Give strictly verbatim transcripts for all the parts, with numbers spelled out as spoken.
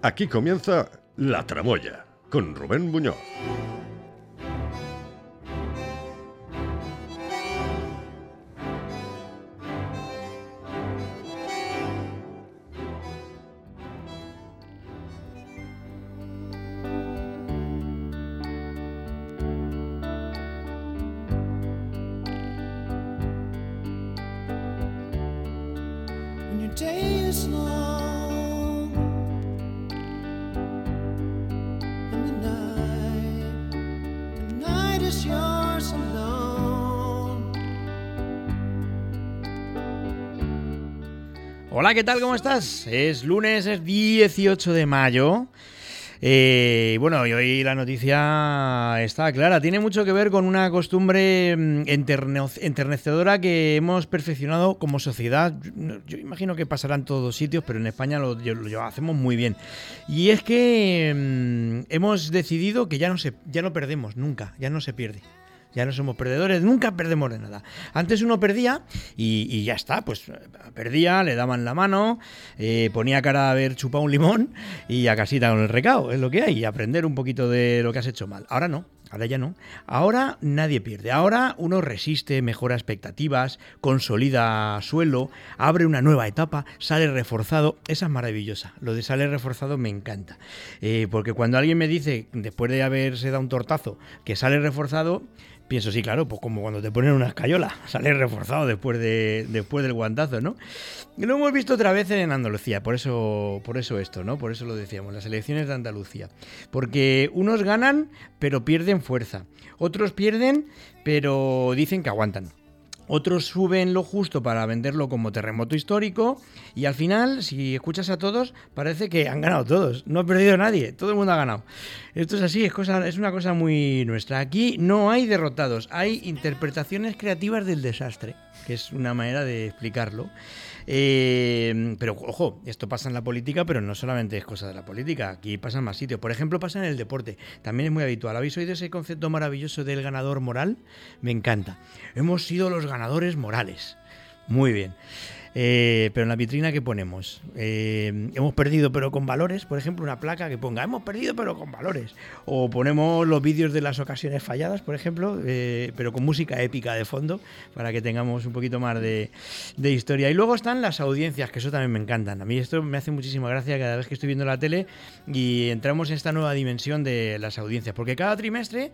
Aquí comienza La Tramoya, con Rubén Buñoz. Hola, ¿qué tal? ¿Cómo estás? Es lunes, es dieciocho de mayo. Eh, bueno, y hoy la noticia está clara. Tiene mucho que ver con una costumbre enterne- enternecedora que hemos perfeccionado como sociedad. Yo imagino que pasará en todos sitios, pero en España lo, lo, lo hacemos muy bien. Y es que mmm, hemos decidido que ya no, se, ya no perdemos nunca, ya no se pierde. Ya no somos perdedores, nunca perdemos de nada. Antes uno perdía y, y ya está, pues perdía, le daban la mano, eh, ponía cara a haber chupado un limón y a casita con el recao, es lo que hay, y aprender un poquito de lo que has hecho mal. Ahora no, ahora ya no. Ahora nadie pierde, ahora uno resiste, mejora expectativas, consolida suelo, abre una nueva etapa, sale reforzado. Esa es maravillosa, lo de sale reforzado me encanta. Eh, porque cuando alguien me dice, después de haberse dado un tortazo, que sale reforzado, pienso, sí, claro, pues como cuando te ponen una escayola, sales reforzado después de después del guantazo, ¿no? Y lo hemos visto otra vez en Andalucía, por eso, por eso esto, ¿no? Por eso lo decíamos, las elecciones de Andalucía. Porque unos ganan, pero pierden fuerza. Otros pierden, pero dicen que aguantan. Otros suben lo justo para venderlo como terremoto histórico y al final, si escuchas a todos, parece que han ganado todos. No ha perdido nadie, todo el mundo ha ganado. Esto es así, es, cosa, es una cosa muy nuestra. Aquí no hay derrotados, hay interpretaciones creativas del desastre, que es una manera de explicarlo. Eh, pero ojo, esto pasa en la política, pero no solamente es cosa de la política, aquí pasa en más sitios. Por ejemplo, pasa en el deporte, también es muy habitual. ¿Habéis oído ese concepto maravilloso del ganador moral? Me encanta. Hemos sido los ganadores morales. Muy bien. Eh, pero en la vitrina, ¿qué ponemos? Eh, hemos perdido pero con valores, por ejemplo, una placa que ponga hemos perdido pero con valores. O ponemos los vídeos de las ocasiones falladas, por ejemplo, eh, pero con música épica de fondo, para que tengamos un poquito más de, de historia. Y luego están las audiencias, que eso también me encantan. A mí esto me hace muchísima gracia cada vez que estoy viendo la tele y entramos en esta nueva dimensión de las audiencias. Porque cada trimestre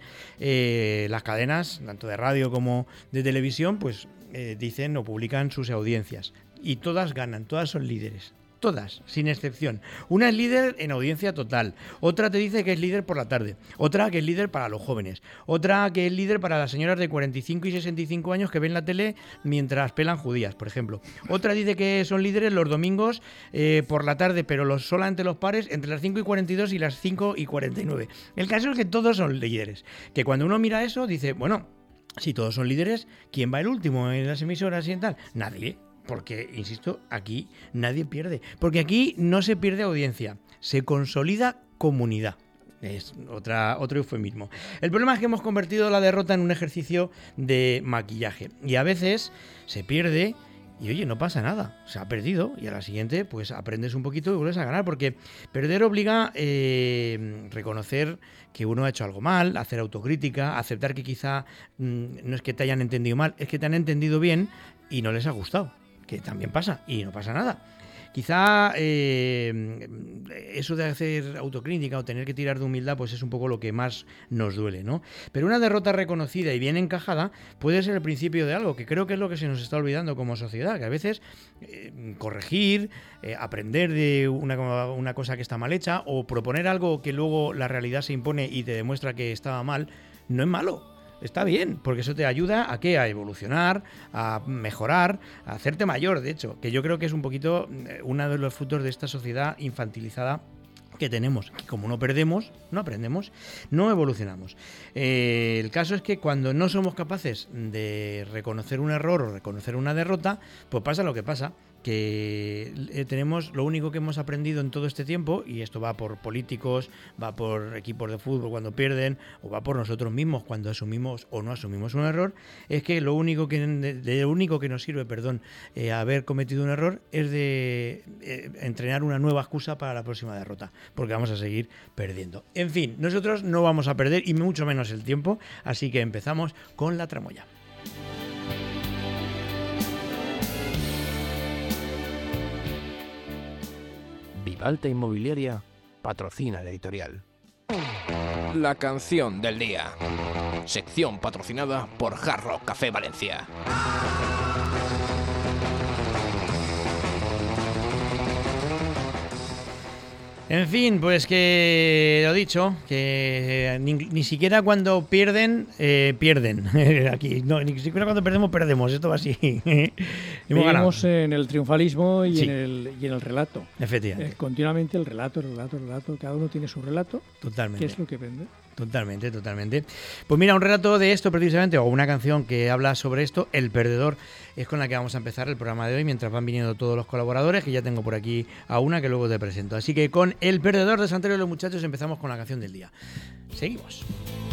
eh, las cadenas, tanto de radio como de televisión, pues eh, dicen o publican sus audiencias. Y todas ganan, todas son líderes. Todas, sin excepción. Una es líder en audiencia total. Otra te dice que es líder por la tarde. Otra que es líder para los jóvenes. Otra que es líder para las señoras de cuarenta y cinco y sesenta y cinco años que ven la tele mientras pelan judías, por ejemplo. Otra dice que son líderes los domingos eh, por la tarde, pero los, solamente los pares entre las cinco y cuarenta y dos y las cinco y cuarenta y nueve. El caso es que todos son líderes. Que cuando uno mira eso dice, bueno, si todos son líderes, ¿quién va el último en las emisoras y en tal? Nadie. Porque, insisto, aquí nadie pierde. Porque aquí no se pierde audiencia, se consolida comunidad. Es otra, otro eufemismo. El problema es que hemos convertido la derrota en un ejercicio de maquillaje. Y a veces se pierde y, oye, no pasa nada. Se ha perdido y a la siguiente pues aprendes un poquito y vuelves a ganar. Porque perder obliga a eh, reconocer que uno ha hecho algo mal, hacer autocrítica, aceptar que quizá mmm, no es que te hayan entendido mal, es que te han entendido bien y no les ha gustado. Que también pasa, y no pasa nada. Quizá eh, eso de hacer autocrítica o tener que tirar de humildad pues es un poco lo que más nos duele, ¿no? Pero una derrota reconocida y bien encajada puede ser el principio de algo, que creo que es lo que se nos está olvidando como sociedad, que a veces eh, corregir, eh, aprender de una, una cosa que está mal hecha o proponer algo que luego la realidad se impone y te demuestra que estaba mal, no es malo. Está bien, porque eso te ayuda a ¿qué? A evolucionar, a mejorar, a hacerte mayor, de hecho, que yo creo que es un poquito uno de los frutos de esta sociedad infantilizada que tenemos, que como no perdemos, no aprendemos, no evolucionamos. Eh, el caso es que cuando no somos capaces de reconocer un error o reconocer una derrota, pues pasa lo que pasa. que eh, tenemos lo único que hemos aprendido en todo este tiempo, y esto va por políticos, va por equipos de fútbol cuando pierden, o va por nosotros mismos cuando asumimos o no asumimos un error, es que lo único que, de, de lo único que nos sirve, perdón, eh, haber cometido un error es de eh, entrenar una nueva excusa para la próxima derrota, porque vamos a seguir perdiendo. En fin, nosotros no vamos a perder, y mucho menos el tiempo, así que empezamos con la tramoya. Vivalta Inmobiliaria patrocina la editorial. La canción del día. Sección patrocinada por Hard Rock Café Valencia. En fin, pues que lo dicho, que ni, ni siquiera cuando pierden, eh, pierden. Aquí, no, ni siquiera cuando perdemos, perdemos. Esto va así. Vivimos en el triunfalismo y, sí. en el, y en el relato. Efectivamente. Eh, continuamente el relato, el relato, el relato. Cada uno tiene su relato. Totalmente. ¿Qué es lo que vende? Totalmente, totalmente. Pues mira, un relato de esto precisamente, o una canción que habla sobre esto, El Perdedor, es con la que vamos a empezar el programa de hoy, mientras van viniendo todos los colaboradores, que ya tengo por aquí a una que luego te presento. Así que con El Perdedor de Santerio de los Muchachos empezamos con la canción del día. Seguimos.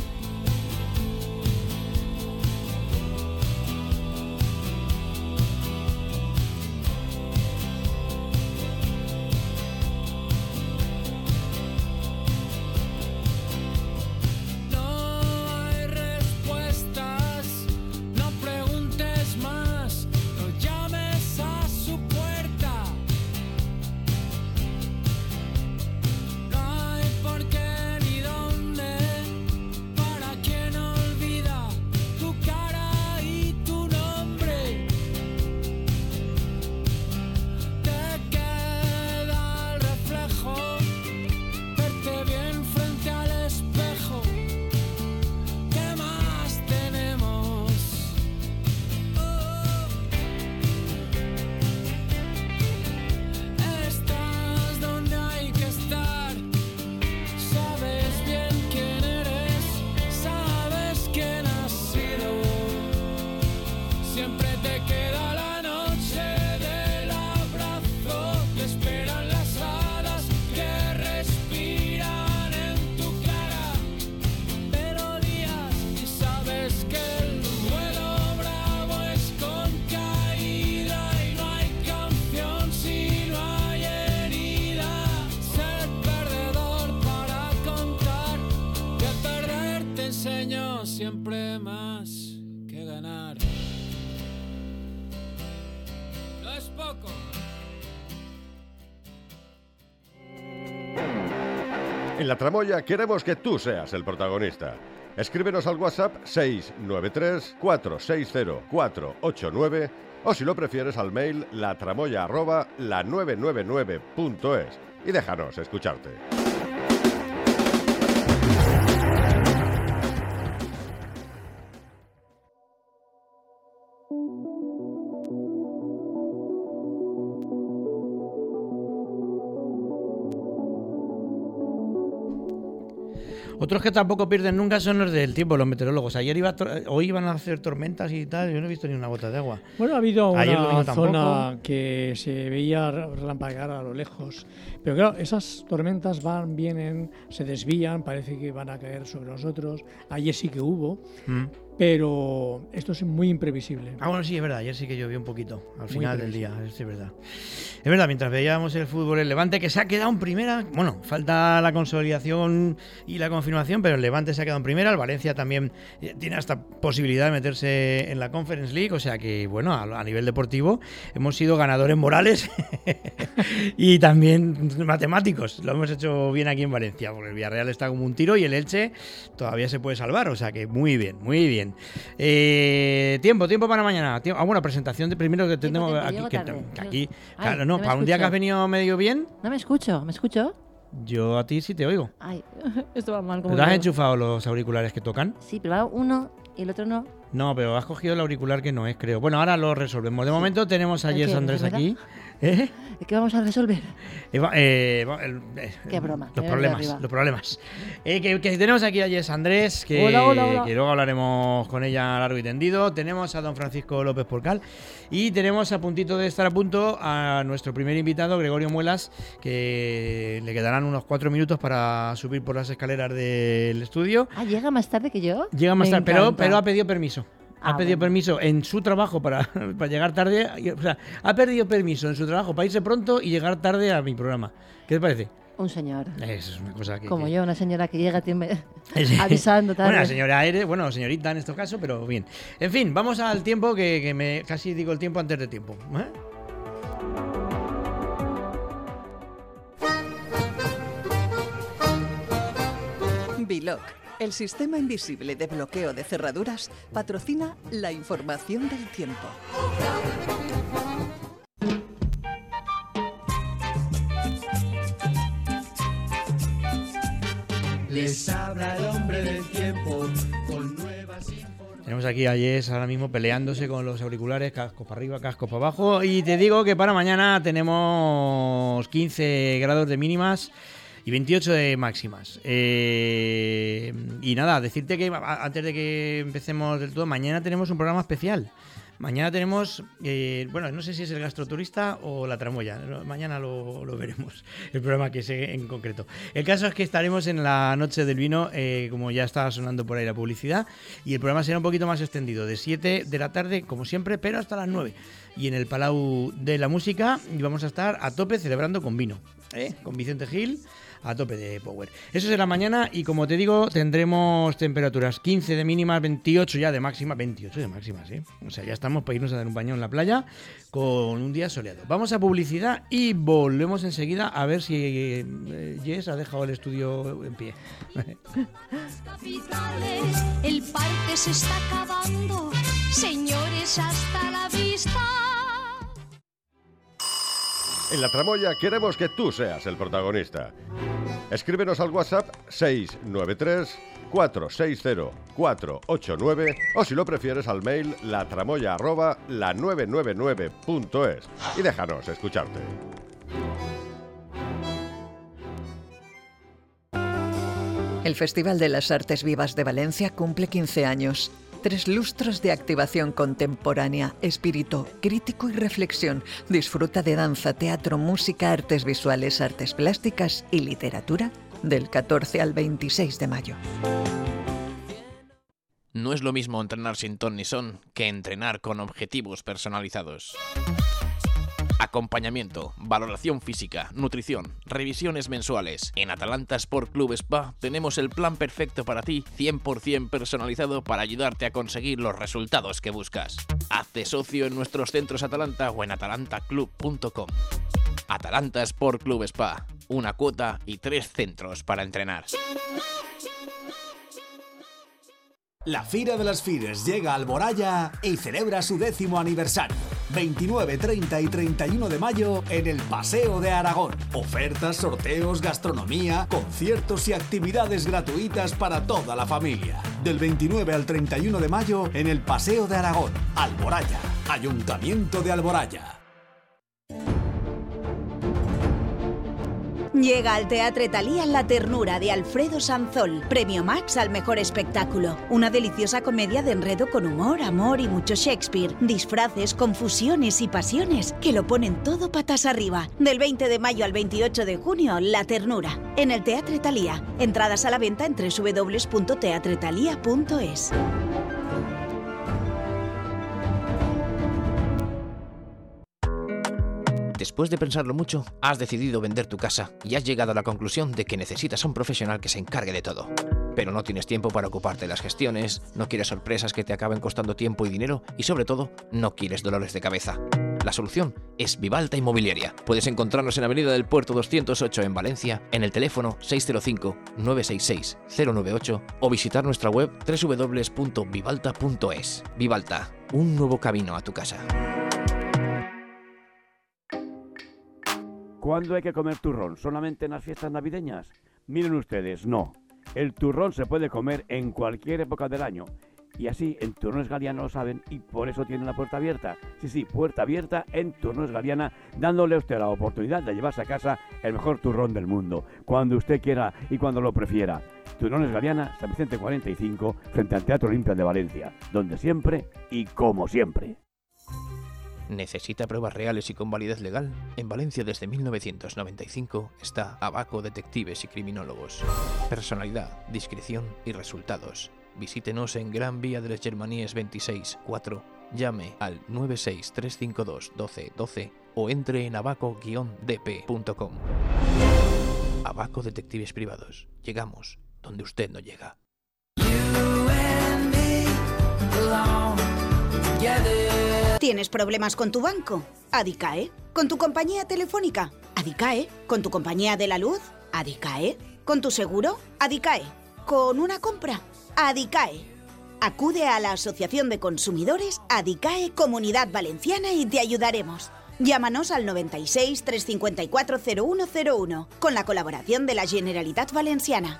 Siempre más que ganar. No es poco. En La Tramoya queremos que tú seas el protagonista. Escríbenos al WhatsApp seis nueve tres, cuatro seis cero, cuatro ocho nueve o si lo prefieres al mail latramoya arroba la nueve nueve nueve punto es y déjanos escucharte. Otros que tampoco pierden nunca son los del tiempo, los meteorólogos. Ayer iba to- hoy iban a hacer tormentas y tal, yo no he visto ni una gota de agua. Bueno, ha habido Ayer una tampoco. zona que se veía relampaguear a lo lejos. Pero claro, esas tormentas van, vienen, se desvían, parece que van a caer sobre nosotros. Ayer sí que hubo, Mm. pero esto es muy imprevisible. Ah, bueno, sí, es verdad. Ayer sí que llovió un poquito al Muy final del previsible. día. Sí, es verdad. Es verdad, mientras veíamos el fútbol, el Levante, que se ha quedado en primera. Bueno, falta la consolidación y la confirmación, pero el Levante se ha quedado en primera. El Valencia también eh, tiene hasta posibilidad de meterse en la Conference League. O sea que, bueno, a, a nivel deportivo hemos sido ganadores morales y también matemáticos. Lo hemos hecho bien aquí en Valencia, porque el Villarreal está como un tiro y el Elche todavía se puede salvar. O sea que muy bien, muy bien. Eh, tiempo, tiempo para mañana. Tiempo, ah, bueno, presentación de primero que tenemos tiempo, aquí. llego Que, tarde. que aquí Ay, claro, no, no me para un día que has escucho. venido medio bien, No me escucho, ¿me escucho? yo a ti sí te oigo. Ay, esto va mal. Como ¿Pero te has que- enchufado los auriculares que tocan? Sí, pero va uno y el otro no. No, pero has cogido el auricular que no es, creo. Bueno, ahora lo resolvemos. De momento tenemos a ¿El Jess qué? Andrés ¿Enfermedad? aquí. ¿Eh? ¿Qué vamos a resolver? Eh, va- eh, va- el- eh, Qué broma, Los me problemas, viene de arriba. los problemas. Eh, que, que tenemos aquí a Jess Andrés, que, Hola, hola, hola. que luego hablaremos con ella largo y tendido. Tenemos a don Francisco López Porcal y tenemos a puntito de estar a punto a nuestro primer invitado, Gregorio Muelas, que le quedarán unos cuatro minutos para subir por las escaleras del estudio. Ah, ¿llega más tarde que yo? Llega más Me tarde, pero, encanta. pero ha pedido permiso. Ha Ah, pedido bueno. permiso en su trabajo para, para llegar tarde. y- O sea, ha perdido permiso en su trabajo para irse pronto y llegar tarde a mi programa. ¿Qué te parece? Un señor. Eso es una cosa que. Como que- yo, una señora que llega tiempo- Sí. avisando tarde. Bueno, la señora eres, bueno, señorita en este caso, pero bien. En fin, vamos al tiempo, que, que me casi digo el tiempo antes de tiempo. ¿eh? Biloc, el sistema invisible de bloqueo de cerraduras, patrocina la información del tiempo. Les habla el hombre del tiempo con nuevas Tenemos aquí a Jess ahora mismo peleándose con los auriculares, cascos para arriba, cascos para abajo. Y te digo que para mañana tenemos quince grados de mínimas y veintiocho de máximas. Eh, y nada, decirte que a- antes de que empecemos del todo, mañana tenemos un programa especial. Mañana tenemos, eh, bueno, no sé si es el gastroturista o la tramoya, no, mañana lo, lo veremos, el programa que es en concreto. El caso es que estaremos en la noche del vino, eh, como ya estaba sonando por ahí la publicidad, y el programa será un poquito más extendido, de siete de la tarde, como siempre, pero hasta las nueve. Y en el Palau de la Música, y vamos a estar a tope celebrando con vino, ¿eh? Con Vicente Gil, a tope de power. Eso será mañana y, como te digo, tendremos temperaturas quince de mínima, veintiocho ya de máxima, veintiocho de máximas, ¿eh? O sea, ya estamos para irnos a dar un baño en la playa con un día soleado. Vamos a publicidad y volvemos enseguida a ver si eh, Jess ha dejado el estudio en pie. Capitales, el parque se está acabando. Señores, hasta la vista. En La Tramoya queremos que tú seas el protagonista. Escríbenos al WhatsApp seis nueve tres, cuatro seis cero, cuatro ocho nueve o si lo prefieres al mail latramoya arroba la nueve nueve nueve punto es y déjanos escucharte. El Festival de las Artes Vivas de Valencia cumple quince años. Tres lustros de activación contemporánea, espíritu crítico y reflexión. Disfruta de danza, teatro, música, artes visuales, artes plásticas y literatura del catorce al veintiséis de mayo. No es lo mismo entrenar sin ton ni son que entrenar con objetivos personalizados. Acompañamiento, valoración física, nutrición, revisiones mensuales. En Atalanta Sport Club Spa tenemos el plan perfecto para ti, cien por ciento personalizado para ayudarte a conseguir los resultados que buscas. Hazte socio en nuestros centros Atalanta o en atalanta club punto com. Atalanta Sport Club Spa, una cuota y tres centros para entrenar. La Fira de las Fires llega a Alboraya y celebra su décimo aniversario. veintinueve, treinta y treinta y uno de mayo en el Paseo de Aragón. Ofertas, sorteos, gastronomía, conciertos y actividades gratuitas para toda la familia. Del veintinueve al treinta y uno de mayo en el Paseo de Aragón. Alboraya, Ayuntamiento de Alboraya. Llega al Teatre Thalía La Ternura de Alfredo Sanzol, Premio Max al mejor espectáculo. Una deliciosa comedia de enredo con humor, amor y mucho Shakespeare. Disfraces, confusiones y pasiones que lo ponen todo patas arriba. Del veinte de mayo al veintiocho de junio, La Ternura, en el Teatre Thalía. Entradas a la venta en doble u doble u doble u punto teatre thalía punto es. Después de pensarlo mucho, has decidido vender tu casa y has llegado a la conclusión de que necesitas a un profesional que se encargue de todo. Pero no tienes tiempo para ocuparte de las gestiones, no quieres sorpresas que te acaben costando tiempo y dinero y, sobre todo, no quieres dolores de cabeza. La solución es Vivalta Inmobiliaria. Puedes encontrarnos en Avenida del Puerto doscientos ocho en Valencia, en el teléfono seis cero cinco, nueve seis seis, cero nueve ocho o visitar nuestra web doble u doble u doble u punto vivalta punto es. Vivalta, un nuevo camino a tu casa. ¿Cuándo hay que comer turrón? ¿Solamente en las fiestas navideñas? Miren ustedes, no. El turrón se puede comer en cualquier época del año. Y así en Turrones Galiana lo saben y por eso tienen la puerta abierta. Sí, sí, puerta abierta en Turrones Galiana, dándole a usted la oportunidad de llevarse a casa el mejor turrón del mundo, cuando usted quiera y cuando lo prefiera. Turrones Galiana, San Vicente cuarenta y cinco, frente al Teatro Olimpia de Valencia, donde siempre y como siempre. ¿Necesita pruebas reales y con validez legal? En Valencia desde mil novecientos noventa y cinco está Abaco Detectives y Criminólogos. Personalidad, discreción y resultados. Visítenos en Gran Vía de les Germanies veintiséis cuatro, llame al nueve seis tres cinco dos uno dos uno dos o entre en abaco guion d p punto com. Abaco Detectives Privados. Llegamos donde usted no llega. ¿Tienes problemas con tu banco? Adicae. ¿Con tu compañía telefónica? Adicae. ¿Con tu compañía de la luz? Adicae. ¿Con tu seguro? Adicae. ¿Con una compra? Adicae. Acude a la Asociación de Consumidores Adicae Comunidad Valenciana y te ayudaremos. Llámanos al noventa y seis, trescientos cincuenta y cuatro, cero uno cero uno con la colaboración de la Generalitat Valenciana.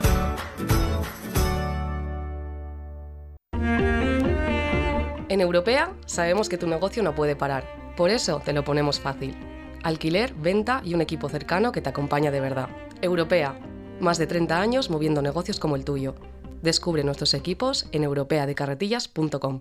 En Europea sabemos que tu negocio no puede parar, por eso te lo ponemos fácil. Alquiler, venta y un equipo cercano que te acompaña de verdad. Europea, más de treinta años moviendo negocios como el tuyo. Descubre nuestros equipos en europea de carretillas punto com.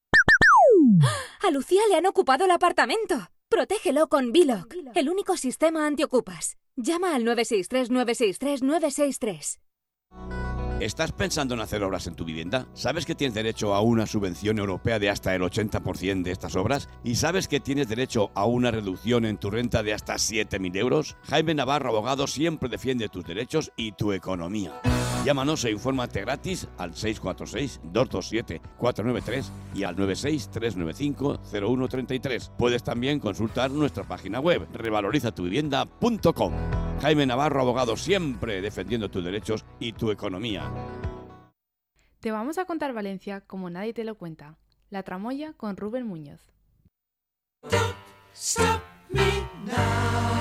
A Lucía le han ocupado el apartamento. Protégelo con Biloc, el único sistema antiocupas. Llama al nueve seis tres, nueve seis tres, nueve seis tres. ¿Estás pensando en hacer obras en tu vivienda? ¿Sabes que tienes derecho a una subvención europea de hasta el ochenta por ciento de estas obras? ¿Y sabes que tienes derecho a una reducción en tu renta de hasta siete mil euros? Jaime Navarro, abogado, siempre defiende tus derechos y tu economía. Llámanos e infórmate gratis al seis cuatro seis, dos dos siete, cuatro nueve tres y al nueve seis, tres nueve cinco, cero uno tres tres. Puedes también consultar nuestra página web revaloriza tu vivienda punto com. Jaime Navarro, abogado, siempre defendiendo tus derechos y tu economía. Te vamos a contar Valencia como nadie te lo cuenta. La Tramoya con Rubén Muñoz. Don't stop me now.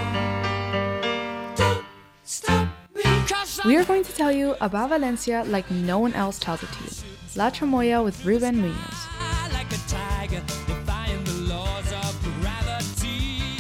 Don't stop me. We are going to tell you about Valencia like no one else tells it to you. La Tramoya with Rubén Muñoz. Like a tiger, defying the laws of gravity.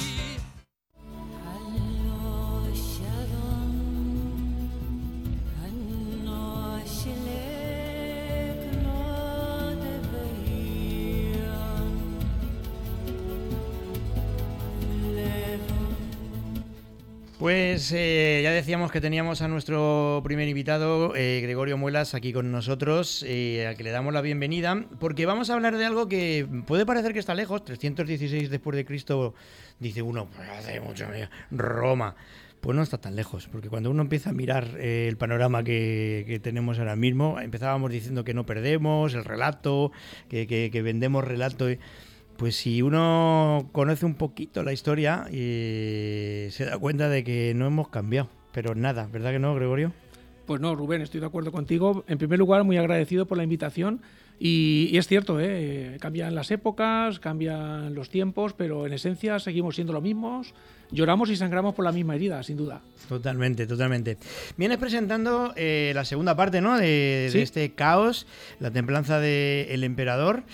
Pues eh, ya decíamos que teníamos a nuestro primer invitado, eh, Gregorio Muelas, aquí con nosotros, eh, al que le damos la bienvenida, porque vamos a hablar de algo que puede parecer que está lejos, trescientos dieciséis después de Cristo, dice uno, pues hace mucho, Roma. Pues no está tan lejos, porque cuando uno empieza a mirar eh, el panorama que, que tenemos ahora mismo, empezábamos diciendo que no perdemos, el relato, que, que, que vendemos relato... Y, pues si uno conoce un poquito la historia, eh, se da cuenta de que no hemos cambiado, pero nada, ¿verdad que no, Gregorio? Pues no, Rubén, estoy de acuerdo contigo. En primer lugar, muy agradecido por la invitación. Y, y es cierto, ¿eh? Cambian las épocas, cambian los tiempos, pero en esencia seguimos siendo los mismos. Lloramos y sangramos por la misma herida, sin duda. Totalmente, totalmente. Vienes presentando eh, la segunda parte, ¿no? De, ¿Sí? de este caos, la templanza del emperador.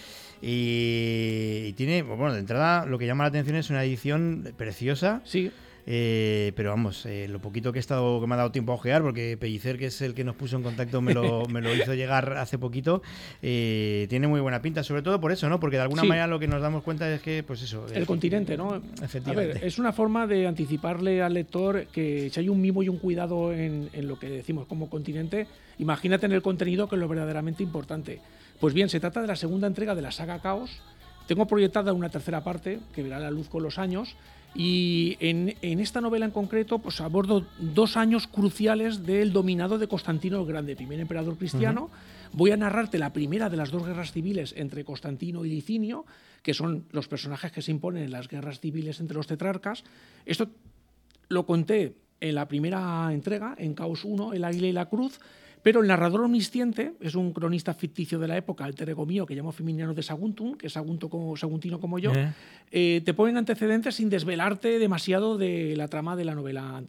Y, y tiene, bueno, de entrada lo que llama la atención es una edición preciosa. Sí. Eh, pero vamos, eh, lo poquito que he estado, que me ha dado tiempo a ojear, porque Pellicer, que es el que nos puso en contacto, me lo, me lo hizo llegar hace poquito, eh, tiene muy buena pinta, sobre todo por eso, ¿no? Porque de alguna sí. manera lo que nos damos cuenta es que, pues eso... El es, continente, ¿no? Efectivamente. A ver, es una forma de anticiparle al lector que si hay un mimo y un cuidado en, en lo que decimos como continente, imagínate en el contenido, que es lo verdaderamente importante. Pues bien, se trata de la segunda entrega de la saga Caos. Tengo proyectada una tercera parte que verá la luz con los años. Y en, en esta novela en concreto pues abordo dos años cruciales del dominado de Constantino el Grande, primer emperador cristiano. Uh-huh. Voy a narrarte la primera de las dos guerras civiles entre Constantino y Licinio, que son los personajes que se imponen en las guerras civiles entre los tetrarcas. Esto lo conté en la primera entrega, en Caos uno, El Águila y la Cruz, pero el narrador omnisciente es un cronista ficticio de la época, alter ego mío, que llamo Feminiano de Saguntum, que es Sagunto como, saguntino como yo, eh. Eh, te ponen antecedentes sin desvelarte demasiado de la trama de la novela anterior.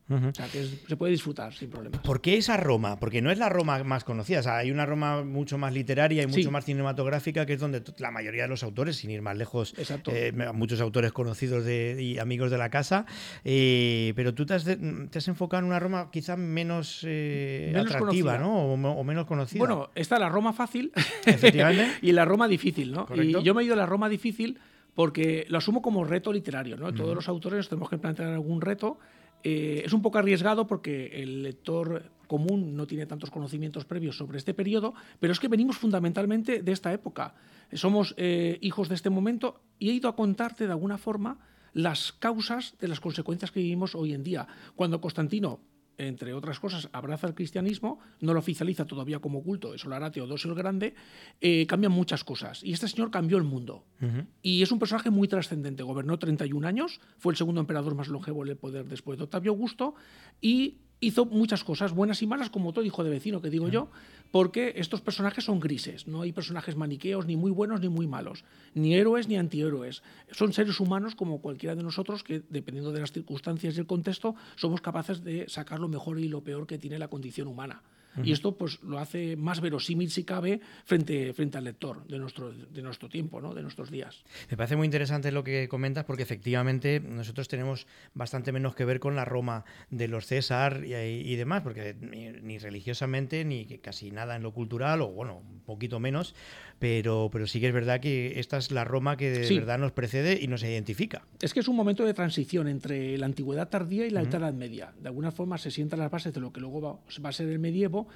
Uh-huh. O sea, que es, se puede disfrutar sin problemas. ¿Por qué esa Roma? Porque no es la Roma más conocida. O sea, hay una Roma mucho más literaria y mucho Sí. más cinematográfica, que es donde la mayoría de los autores, sin ir más lejos, eh, muchos autores conocidos de, y amigos de la casa, eh, pero tú te has, de, te has enfocado en una Roma quizá menos, eh, Menos atractiva, conocida. ¿no? O, o menos conocida. Bueno, está la Roma fácil Efectivamente. y la Roma difícil, ¿no? Correcto. Y yo me he ido a la Roma difícil porque lo asumo como reto literario, ¿no? Ujú. Todos los autores nos tenemos que plantear algún reto. Eh, es un poco arriesgado porque el lector común no tiene tantos conocimientos previos sobre este periodo, pero es que venimos fundamentalmente de esta época. Somos eh, hijos de este momento y he ido a contarte de alguna forma las causas de las consecuencias que vivimos hoy en día. Cuando Constantino, entre otras cosas, abraza el cristianismo, no lo oficializa todavía como culto, eso lo hará Teodosio el Grande, eh, cambian muchas cosas. Y este señor cambió el mundo. Uh-huh. Y es un personaje muy trascendente. Gobernó treinta y un años, fue el segundo emperador más longevo en el poder después de Octavio Augusto y hizo muchas cosas, buenas y malas, como todo hijo de vecino, que digo yo, porque estos personajes son grises. No hay personajes maniqueos, ni muy buenos ni muy malos, ni héroes ni antihéroes. Son seres humanos como cualquiera de nosotros que, dependiendo de las circunstancias y el contexto, somos capaces de sacar lo mejor y lo peor que tiene la condición humana. Y esto pues lo hace más verosímil, si cabe, frente, frente al lector de nuestro, de nuestro tiempo, ¿no? De nuestros días. Me parece muy interesante lo que comentas, porque efectivamente nosotros tenemos bastante menos que ver con la Roma de los César y, y demás, porque ni, ni religiosamente ni casi nada en lo cultural, o bueno, un poquito menos, pero, pero sí que es verdad que esta es la Roma que de Sí. verdad nos precede y nos identifica. Es que es un momento de transición entre la antigüedad tardía y la Ujú. alta edad media. De alguna forma se sientan las bases de lo que luego va, va a ser el medievo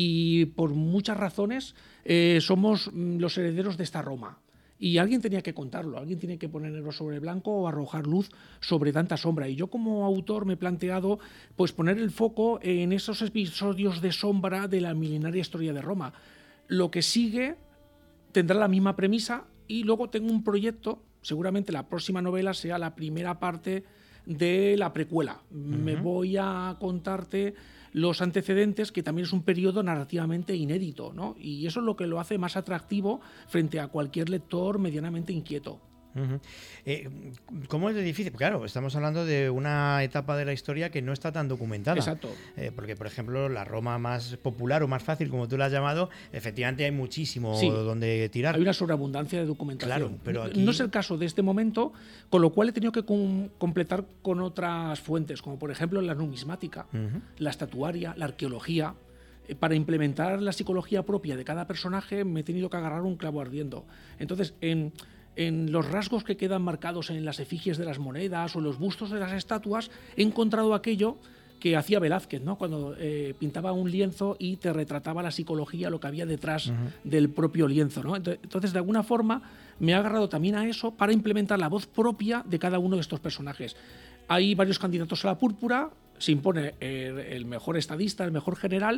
y por muchas razones eh, somos mm, los herederos de esta Roma. Y alguien tenía que contarlo, alguien tiene que poner negro sobre blanco o arrojar luz sobre tanta sombra. Y yo como autor me he planteado pues poner el foco en esos episodios de sombra de la milenaria historia de Roma. Lo que sigue tendrá la misma premisa y luego tengo un proyecto, seguramente la próxima novela sea la primera parte de la precuela. Me Ujú. voy a contarte los antecedentes, que también es un periodo narrativamente inédito, ¿no? Y eso es lo que lo hace más atractivo frente a cualquier lector medianamente inquieto. Uh-huh. Eh, ¿Cómo es de difícil? Claro, estamos hablando de una etapa de la historia que no está tan documentada. Exacto. Eh, porque, por ejemplo, la Roma más popular o más fácil, como tú la has llamado, efectivamente hay muchísimo Sí. donde tirar. Hay una sobreabundancia de documentación. Claro, pero No- aquí- No es el caso de este momento, con lo cual he tenido que com- completar con otras fuentes, como por ejemplo la numismática, Ujú. la estatuaria, la arqueología. Eh, Para implementar la psicología propia de cada personaje me he tenido que agarrar un clavo ardiendo. Entonces, en, en los rasgos que quedan marcados en las efigies de las monedas o los bustos de las estatuas, he encontrado aquello que hacía Velázquez, ¿no? Cuando eh, pintaba un lienzo y te retrataba la psicología, lo que había detrás Ujú. del propio lienzo, ¿no? Ento- Entonces, de alguna forma, me ha agarrado también a eso para implementar la voz propia de cada uno de estos personajes. Hay varios candidatos a la púrpura, se impone el, el mejor estadista, el mejor general,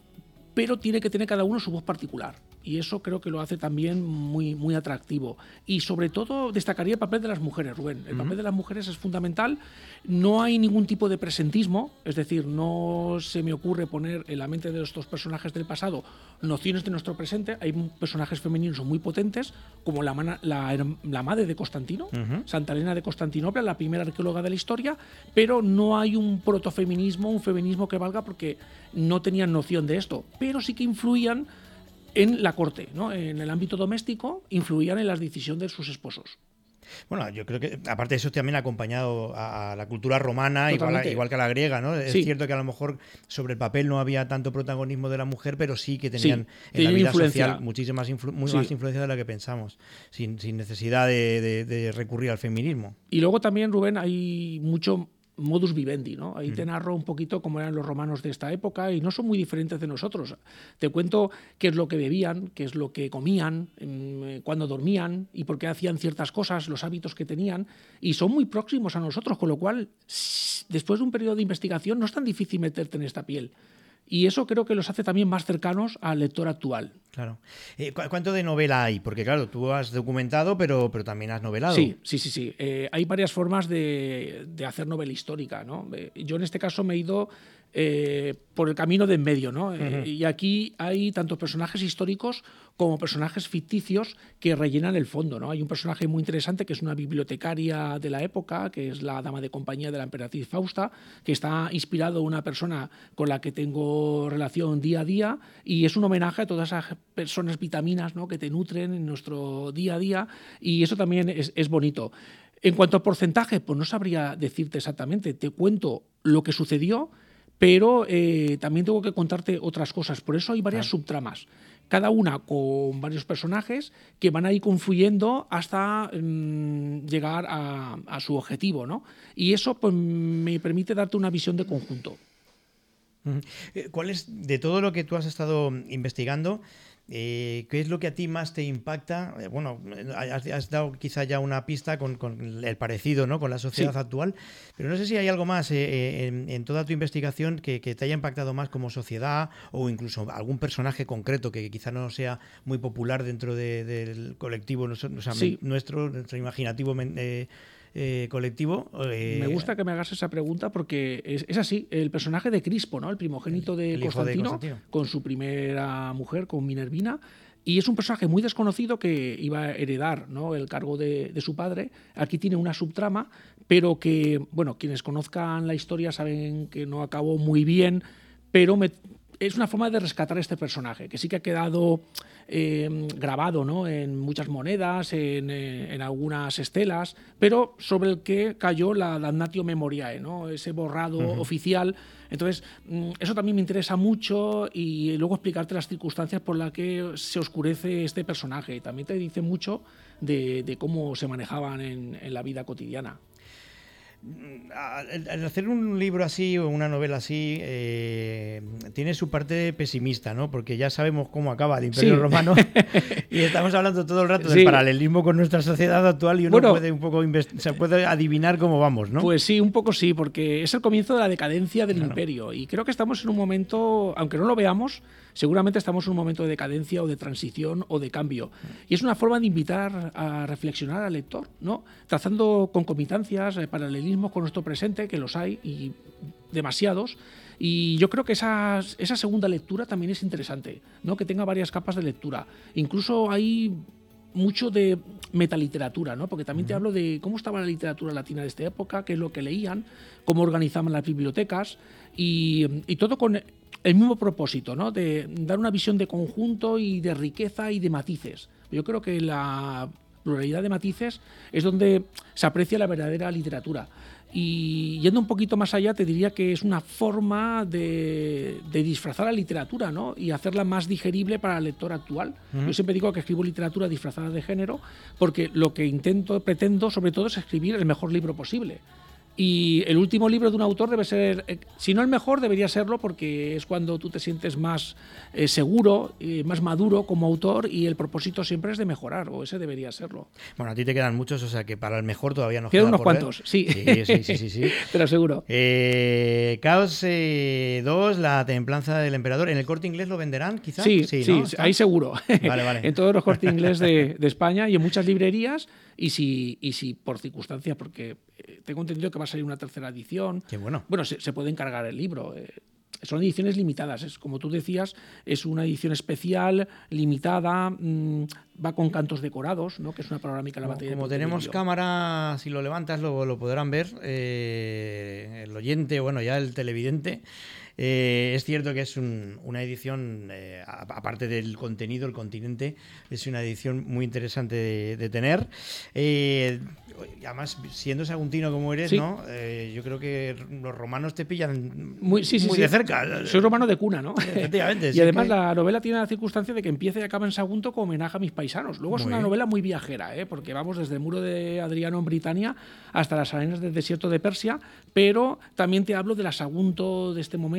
pero tiene que tener cada uno su voz particular. Y eso creo que lo hace también muy, muy atractivo. Y sobre todo destacaría el papel de las mujeres, Rubén. El Ujú. papel de las mujeres es fundamental. No hay ningún tipo de presentismo, es decir, no se me ocurre poner en la mente de estos personajes del pasado nociones de nuestro presente. Hay personajes femeninos muy potentes, como la, mana- la, herm- la madre de Constantino, Ujú. Santa Elena de Constantinopla, la primera arqueóloga de la historia, pero no hay un protofeminismo, un feminismo que valga porque no tenían noción de esto, pero sí que influían en la corte, ¿no? En el ámbito doméstico, influían en la decisión de sus esposos. Bueno, yo creo que aparte de eso también ha acompañado a, a la cultura romana, igual, a- Totalmente. igual que a la griega, ¿no? Es Sí. cierto que a lo mejor sobre el papel no había tanto protagonismo de la mujer, pero sí que Sí, tenían en la tenían vida influencia. social muchísima influ- muy Sí. más influencia de la que pensamos, sin, sin necesidad de, de- de recurrir al feminismo. Y luego también, Rubén, hay mucho modus vivendi, ¿no? Ahí Mm. te narro un poquito cómo eran los romanos de esta época y no son muy diferentes de nosotros. Te cuento qué es lo que bebían, qué es lo que comían, mm, cuándo dormían y por qué hacían ciertas cosas, los hábitos que tenían, y son muy próximos a nosotros, con lo cual, s- después de un periodo de investigación, no es tan difícil meterte en esta piel. Y eso creo que los hace también más cercanos al lector actual. Claro. Eh, ¿cu ¿Cuánto de novela hay? Porque claro, tú has documentado, pero, pero también has novelado. Sí, sí, sí. sí. Eh, hay varias formas de, de hacer novela histórica, ¿no? Eh, yo en este caso me he ido eh, por el camino de en medio, ¿no? Uh-huh. eh, y aquí hay tanto personajes históricos como personajes ficticios que rellenan el fondo, ¿no? Hay un personaje muy interesante que es una bibliotecaria de la época, que es la dama de compañía de la emperatriz Fausta, que está inspirado en una persona con la que tengo relación día a día, y es un homenaje a todas esas personas vitaminas, ¿no?, que te nutren en nuestro día a día, y eso también es, es bonito. En cuanto a porcentaje, pues no sabría decirte exactamente. Te cuento lo que sucedió, pero eh, también tengo que contarte otras cosas. Por eso hay varias ah. subtramas, cada una con varios personajes que van a ir confluyendo hasta mmm, llegar a, a su objetivo, ¿no? Y eso pues, me permite darte una visión de conjunto. ¿Cuál es, de todo lo que tú has estado investigando, eh, qué es lo que a ti más te impacta? Eh, bueno, has, has dado quizá ya una pista con, con el parecido, ¿no?, con la sociedad sí. actual, pero no sé si hay algo más eh, en, en toda tu investigación que, que te haya impactado más como sociedad, o incluso algún personaje concreto que quizá no sea muy popular dentro de, del colectivo, o sea, sí. nuestro, nuestro imaginativo eh, Eh, colectivo. Eh, me gusta que me hagas esa pregunta porque es, es así. El personaje de Crispo, ¿no?, el primogénito de, el Constantino, de Constantino, con su primera mujer, con Minervina, y es un personaje muy desconocido que iba a heredar, ¿no?, el cargo de, de su padre. Aquí tiene una subtrama, pero que, bueno, quienes conozcan la historia saben que no acabó muy bien, pero me, es una forma de rescatar este personaje, que sí que ha quedado eh, grabado, ¿no?, en muchas monedas, en, en algunas estelas, pero sobre el que cayó la damnatio memoriae, ¿no?, ese borrado uh-huh. oficial. Entonces, eso también me interesa mucho, y luego explicarte las circunstancias por las que se oscurece este personaje. También te dice mucho de, de cómo se manejaban en, en la vida cotidiana. Al hacer un libro así o una novela así eh, tiene su parte pesimista, ¿no? Porque ya sabemos cómo acaba el Imperio sí. Romano y estamos hablando todo el rato sí. del paralelismo con nuestra sociedad actual, y uno bueno, puede un poco se puede adivinar cómo vamos, ¿no? Pues sí, un poco sí, porque es el comienzo de la decadencia del claro. imperio, y creo que estamos en un momento, aunque no lo veamos, seguramente estamos en un momento de decadencia o de transición o de cambio, y es una forma de invitar a reflexionar al lector, ¿no?, trazando concomitancias, eh, paralelismos con nuestro presente, que los hay y demasiados, y yo creo que esa, esa segunda lectura también es interesante, ¿no?, que tenga varias capas de lectura. Incluso hay mucho de metaliteratura, ¿no?, porque también uh-huh. te hablo de cómo estaba la literatura latina de esta época, qué es lo que leían, cómo organizaban las bibliotecas, y, y todo con el mismo propósito, ¿no?, de dar una visión de conjunto y de riqueza y de matices. Yo creo que la pluralidad de matices es donde se aprecia la verdadera literatura. Y yendo un poquito más allá, te diría que es una forma de, de disfrazar la literatura, ¿no?, y hacerla más digerible para el lector actual. Uh-huh. Yo siempre digo que escribo literatura disfrazada de género, porque lo que intento, pretendo sobre todo, es escribir el mejor libro posible. Y el último libro de un autor debe ser, eh, si no el mejor, debería serlo, porque es cuando tú te sientes más eh, seguro, eh, más maduro como autor, y el propósito siempre es de mejorar, o ese debería serlo. Bueno, a ti te quedan muchos, o sea que para el mejor todavía nos quedan queda unos por cuantos, ver. sí. Sí, sí, sí, sí, sí. Te lo aseguro. Eh, Caos eh, dos, la templanza del emperador. ¿En el Corte Inglés lo venderán, quizás? Sí, sí, sí, ahí seguro. Vale, vale. En todos los Corte Inglés de, de España y en muchas librerías, y si, y si por circunstancias, porque tengo entendido que va a salir una tercera edición. Qué bueno. Bueno, se, se puede encargar el libro. Eh, son ediciones limitadas. Es, como tú decías, es una edición especial, limitada, mmm, va con cantos decorados, ¿no?, que es una panorámica la batalla. Como tenemos cámara, si lo levantas lo, lo podrán ver eh, el oyente, bueno, ya el televidente. Eh, es cierto que es un, una edición, eh, aparte del contenido, el continente, es una edición muy interesante de, de tener. Eh, además, siendo saguntino como eres, sí. ¿no? Eh, yo creo que los romanos te pillan muy, sí, sí, muy sí. de cerca. Soy romano de cuna, ¿no? Efectivamente. Y sí además que... la novela tiene la circunstancia de que empieza y acaba en Sagunto como homenaje a mis paisanos. Luego muy es una bien. novela muy viajera, ¿eh? Porque vamos desde el muro de Adriano en Britania hasta las arenas del desierto de Persia, pero también te hablo de la Sagunto de este momento,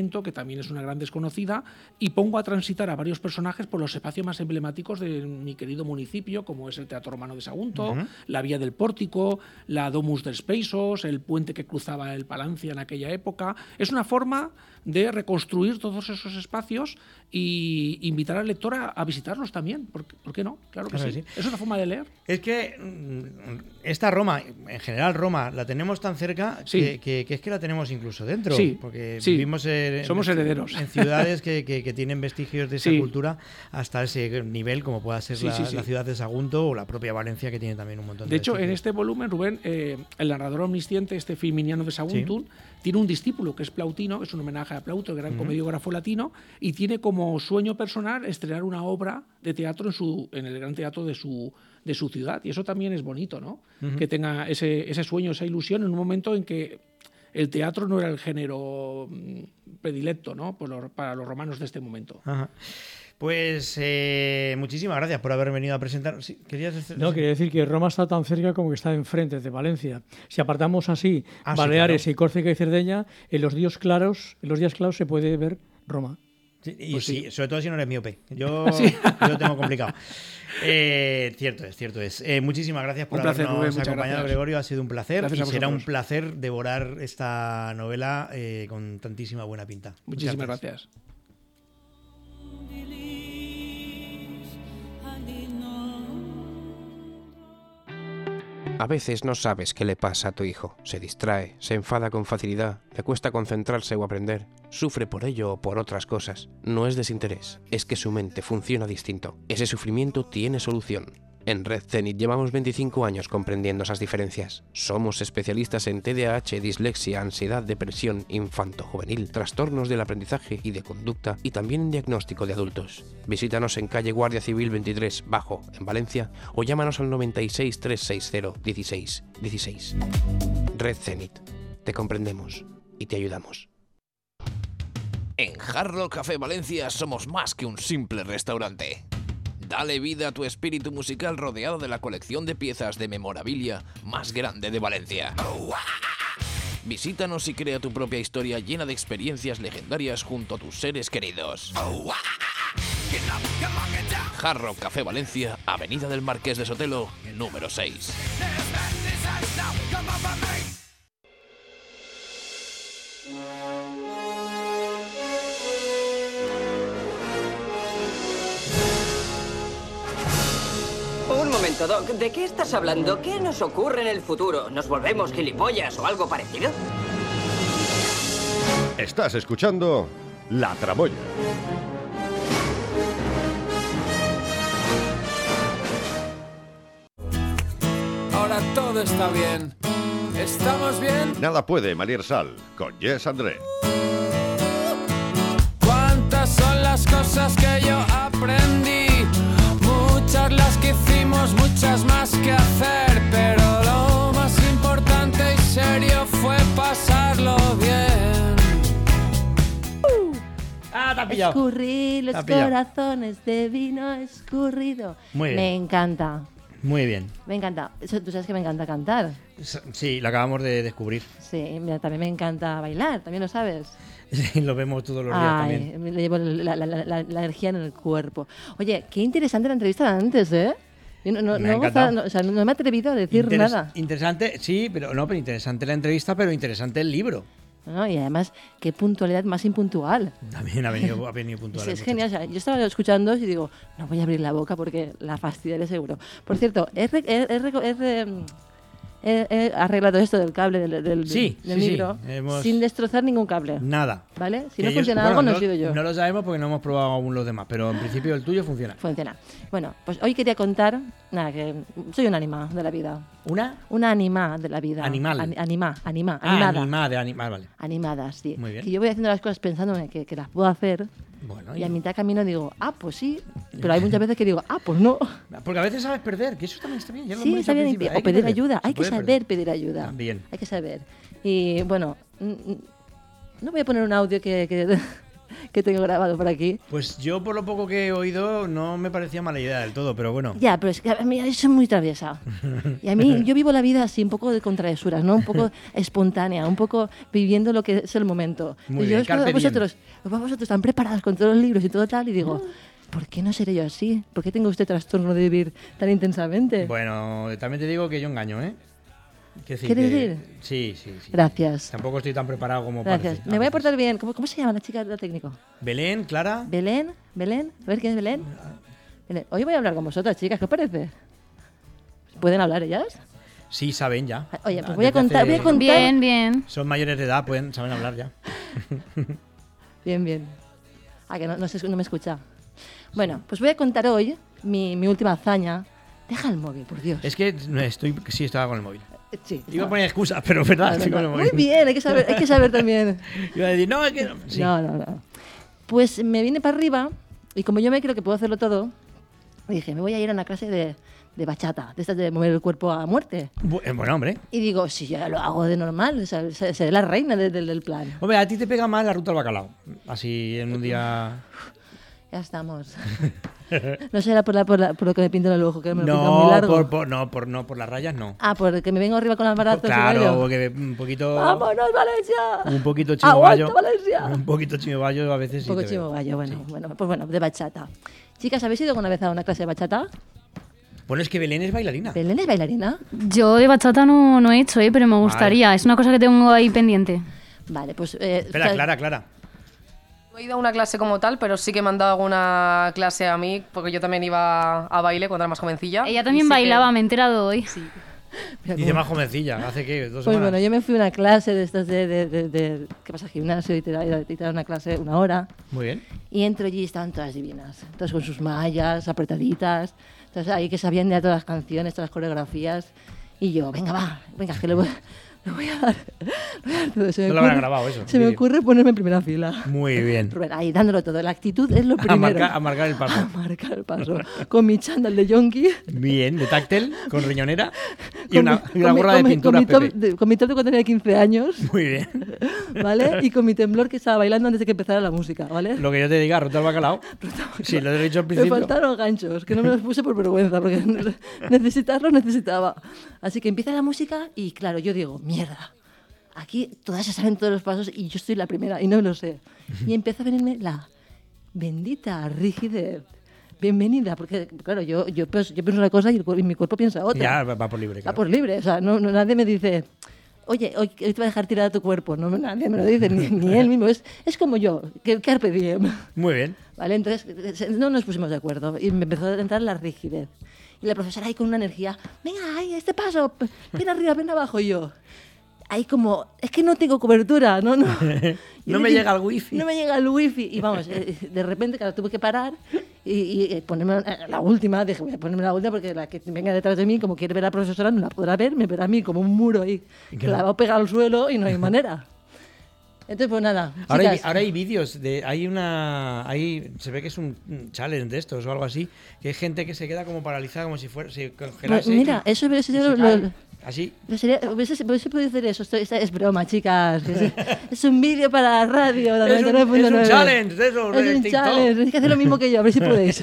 momento, que también es una gran desconocida, y pongo a transitar a varios personajes por los espacios más emblemáticos de mi querido municipio, como es el Teatro Romano de Sagunto, uh-huh. la Vía del Pórtico, la Domus dels Peixos, el puente que cruzaba el Palancia en aquella época. Es una forma de reconstruir todos esos espacios y invitar al lector a, a visitarlos también. ¿Por, ¿Por qué no? Claro que, claro sí. que sí. Es una forma de leer. Es que esta Roma, en general Roma, la tenemos tan cerca sí. que, que, que es que la tenemos incluso dentro. Sí. Porque sí. vivimos en, Somos herederos. en ciudades que, que, que tienen vestigios de esa sí. cultura hasta ese nivel, como pueda ser sí, la, sí, sí. la ciudad de Sagunto o la propia Valencia, que tiene también un montón de De hecho, vestigios. en este volumen, Rubén, eh, el narrador omnisciente, este Firminiano de Saguntum, sí. tiene un discípulo que es Plautino, que es un homenaje a Plauto, el gran uh-huh. comediógrafo latino, y tiene como sueño personal estrenar una obra de teatro en, su, en el gran teatro de su, de su ciudad. Y eso también es bonito, ¿no? Uh-huh. Que tenga ese, ese sueño, esa ilusión en un momento en que el teatro no era el género predilecto, ¿no? Por los, para los romanos de este momento. Ajá. Pues eh, muchísimas gracias por haber venido a presentar. ¿Sí? ¿Querías decir? No, quería decir que Roma está tan cerca como que está enfrente de Valencia. Si apartamos así ah, Baleares sí, claro. y Córcega y Cerdeña, en los días claros, en los días claros se puede ver Roma. Sí, y pues sí, sí. sobre todo si no eres miope. Yo, ¿Sí? yo lo tengo complicado. Eh, cierto es, cierto es. Eh, muchísimas gracias por un placer, habernos Rubén, acompañado, gracias. Gregorio. Ha sido un placer gracias y será un placer devorar esta novela eh, con tantísima buena pinta. Muchísimas gracias. gracias. A veces no sabes qué le pasa a tu hijo. Se distrae, se enfada con facilidad, le cuesta concentrarse o aprender. Sufre por ello o por otras cosas. No es desinterés, es que su mente funciona distinto. Ese sufrimiento tiene solución. En Red Zenit llevamos veinticinco años comprendiendo esas diferencias. Somos especialistas en T D A H, dislexia, ansiedad, depresión, infanto-juvenil, trastornos del aprendizaje y de conducta y también en diagnóstico de adultos. Visítanos en calle Guardia Civil veintitrés, Bajo, en Valencia, o llámanos al noventa y seis, trescientos sesenta, dieciséis dieciséis. Red Zenit. Te comprendemos y te ayudamos. En Hard Rock Café Valencia somos más que un simple restaurante. Dale vida a tu espíritu musical rodeado de la colección de piezas de memorabilia más grande de Valencia. Visítanos y crea tu propia historia llena de experiencias legendarias junto a tus seres queridos. Hard Rock Café Valencia, Avenida del Marqués de Sotelo, número seis. Un momento, Doc. ¿De qué estás hablando? ¿Qué nos ocurre en el futuro? ¿Nos volvemos gilipollas o algo parecido? Estás escuchando La Tramoya. Ahora todo está bien. ¿Estamos bien? Nada puede Marier Sal, con Yes André. ¿Cuántas son las cosas que yo aprendí? Muchas las que hicimos, muchas más que hacer, pero lo más importante y serio fue pasarlo bien. Uh, ah, te ha pillado. Escurrir los corazones de vino escurrido. Muy bien. Me encanta. Muy bien. Me encanta. Eso, tú sabes que me encanta cantar. Sí, lo acabamos de descubrir. Sí, mira, también me encanta bailar, también lo sabes. Sí, lo vemos todos los días Ay, también. Le llevo la, la, la, la, la energía en el cuerpo. Oye, qué interesante la entrevista de antes, ¿eh? Yo no, no, me no, gustado, no, o sea, no me he atrevido a decir Interes, nada. Interesante, sí, pero no, pero interesante la entrevista, pero interesante el libro. No, y además, qué puntualidad más impuntual. También ha venido, ha venido puntual. Sí, es genial. O sea, yo estaba escuchando y digo, no voy a abrir la boca porque la fastidiaré seguro. Por cierto, he, he, he, he, he, he arreglado esto del cable del, del, sí, del sí, micro sí. Hemos... sin destrozar ningún cable. Nada. ¿Vale? Si que no ellos, funciona bueno, algo, no, no he sido yo. No lo sabemos porque no hemos probado aún los demás, pero en principio el tuyo funciona. Funciona. Bueno, pues hoy quería contar, nada, que soy un anima de la vida. ¿Una? Una anima de la vida. Animal. An, anima, anima, ah, animada. Animada, de animal, vale. Animadas, sí. Muy bien. Que yo voy haciendo las cosas pensando que, que las puedo hacer. Bueno, y, y a mitad de camino digo, ah, pues sí. Pero hay muchas veces que digo, ah, pues no. Porque a veces sabes perder, que eso también está bien. Ya sí, lo está bien. O pedir perder. ayuda. Hay que saber perder. pedir ayuda. También. Hay que saber. Y bueno, no voy a poner un audio que, que que tengo grabado por aquí. Pues yo, por lo poco que he oído, no me parecía mala idea del todo, pero bueno. Ya, pero es que a mí yo soy muy traviesa. Y a mí, yo vivo la vida así, un poco de contraesuras, ¿no? Un poco espontánea, un poco viviendo lo que es el momento. Muy y bien, yo os veo a carpe diem. vosotros, os veo a vosotros tan preparados con todos los libros y todo tal, y digo, ¿por qué no seré yo así? ¿Por qué tengo este trastorno de vivir tan intensamente? Bueno, también te digo que yo engaño, ¿eh? ¿Qué decir? ¿Quieres que- decir? Sí, sí, sí. Gracias. Tampoco estoy tan preparado como Gracias. parece. Me voy a portar bien. ¿Cómo, cómo se llama la chica del técnico? Belén, Clara. Belén, Belén. A ver, ¿quién es Belén? Belén. Hoy voy a hablar con vosotras, chicas. ¿Qué os parece? ¿Pueden hablar ellas? Sí, saben ya. Oye, pues Ah, voy a desde contar, hace- voy a contar. Bien, bien. Son mayores de edad, pueden, saben hablar ya. Bien, bien. Ah, que no, no, se- no me escucha. Bueno, pues voy a contar hoy mi, mi última hazaña. Deja el móvil, por Dios. Es que no, estoy, sí, estaba con el móvil. Sí, Iba a poner excusas, pero es verdad, No, no, estoy con el no. móvil. Muy bien, hay que saber, hay que saber también. Iba a decir, no, es que no. Sí. No, no, no. Pues me vine para arriba y como yo me creo que puedo hacerlo todo, dije, me voy a ir a una clase de, de bachata, de estas de mover el cuerpo a muerte. Bu- eh, Bueno, hombre. Y digo, si yo lo hago de normal, o sea, se- seré la reina de- de- del plan. Hombre, a ti te pega más la ruta al bacalao. Así en un día. Ya estamos. No será por, la, por, la- por lo que me pinto en el ojo, que me lo pinto muy No largo. por, por- no, por, no, por las rayas no. Ah, porque me vengo arriba con las baratas y Claro, bailo. porque un poquito. ¡Vámonos, Valencia! Un poquito chimoballo. ¡Aguanta, Valencia! Un poquito chimoballo a veces Un sí poco te veo. chimogallo, bueno, bueno, pues bueno, de bachata. Chicas, ¿habéis ido alguna vez a una clase de bachata? Bueno, es que Belén es bailarina. ¿Belén es bailarina? Yo de bachata no, no he hecho, ¿eh? Pero me gustaría. Es una cosa que tengo ahí pendiente. Vale, pues... Eh, Espera, Clara, Clara. No he ido a una clase como tal, pero sí que me han dado alguna clase a mí, porque yo también iba a baile cuando era más jovencilla. Ella también bailaba, me he enterado hoy. Sí. Dice más jovencilla, hace que dos Pues semanas. bueno, yo me fui a una clase de estas de... de, de, de ¿qué pasa? Gimnasio y te da, y te da una clase una hora. Muy bien. Y entro allí y estaban todas divinas. Todas con sus mallas, apretaditas. Entonces ahí que sabían ya todas las canciones, todas las coreografías. Y yo, venga, va, venga, que le voy, le voy a dar... le voy a dar todo. Se me No lo habrán ocurre- grabado eso, Se me vídeo. ocurre ponerme en primera fila. Muy bien. Rubén, ahí dándolo todo. La actitud es lo A primero. marcar, a marcar el paso. A marcar el paso. Con mi chándal de yonki. Bien, de táctel, con riñonera y Con una, mi- y una con mi- gorra con de mi- pintura con mi top Pepe. de- Con mi top de cuando tenía quince años. Muy bien. ¿Vale? Y con mi temblor que estaba bailando antes de que empezara la música, ¿vale? Lo que yo te diga, ruta al bacalao. Sí, lo he dicho al Me principio. faltaron ganchos, que no me los puse por vergüenza, porque necesitarlos necesitaba. Así que empieza la música y claro, yo digo, mierda, aquí todas se saben todos los pasos y yo estoy la primera y no lo sé. Y empieza a venirme la bendita rigidez. Bienvenida, porque claro, yo, yo, pienso, yo pienso una cosa y, el cuer- y mi cuerpo piensa otra. Ya, va va por libre. Va Claro. por libre, o sea, no, no- nadie me dice, oye, hoy, hoy te va a dejar tirada tu cuerpo. No, nadie me lo dice, ni, ni él mismo. Es, es como yo, que carpe diem. Muy bien. ¿Vale? Entonces eh, no nos pusimos de acuerdo y me empezó a entrar la rigidez. Y la profesora ahí con una energía, venga, ay, este paso, p- ven arriba, ven abajo. Y yo, ahí como, es que no tengo cobertura, no, no. Y No me dije, llega el wifi. No me llega el wifi. Y vamos, eh, de repente, claro, tuve que parar y, y, eh, ponerme eh, la última. Dije, voy a ponerme la última porque la que venga detrás de mí, como quiere ver a la profesora, no la podrá ver, me verá a mí como un muro ahí, Y que que no. la va a pegar al suelo y no hay manera. Entonces, pues nada. Ahora hay, chicas, ahora hay vídeos de, hay una, hay, se ve que es un un challenge de estos o algo así, que hay gente que se queda como paralizada, como si fuera, si congelase. pues mira, y- eso, eso y yo se lo- cae. lo- Así. Pero sería, hubiese, hubiese podido hacer eso. Esto, esta es broma, chicas. que Es, es un vídeo para la radio. la Es un- noventa y nueve punto es un nueve. challenge de esos de Es un TikTok. challenge. Tenéis que hacer lo mismo que yo. A ver si podéis.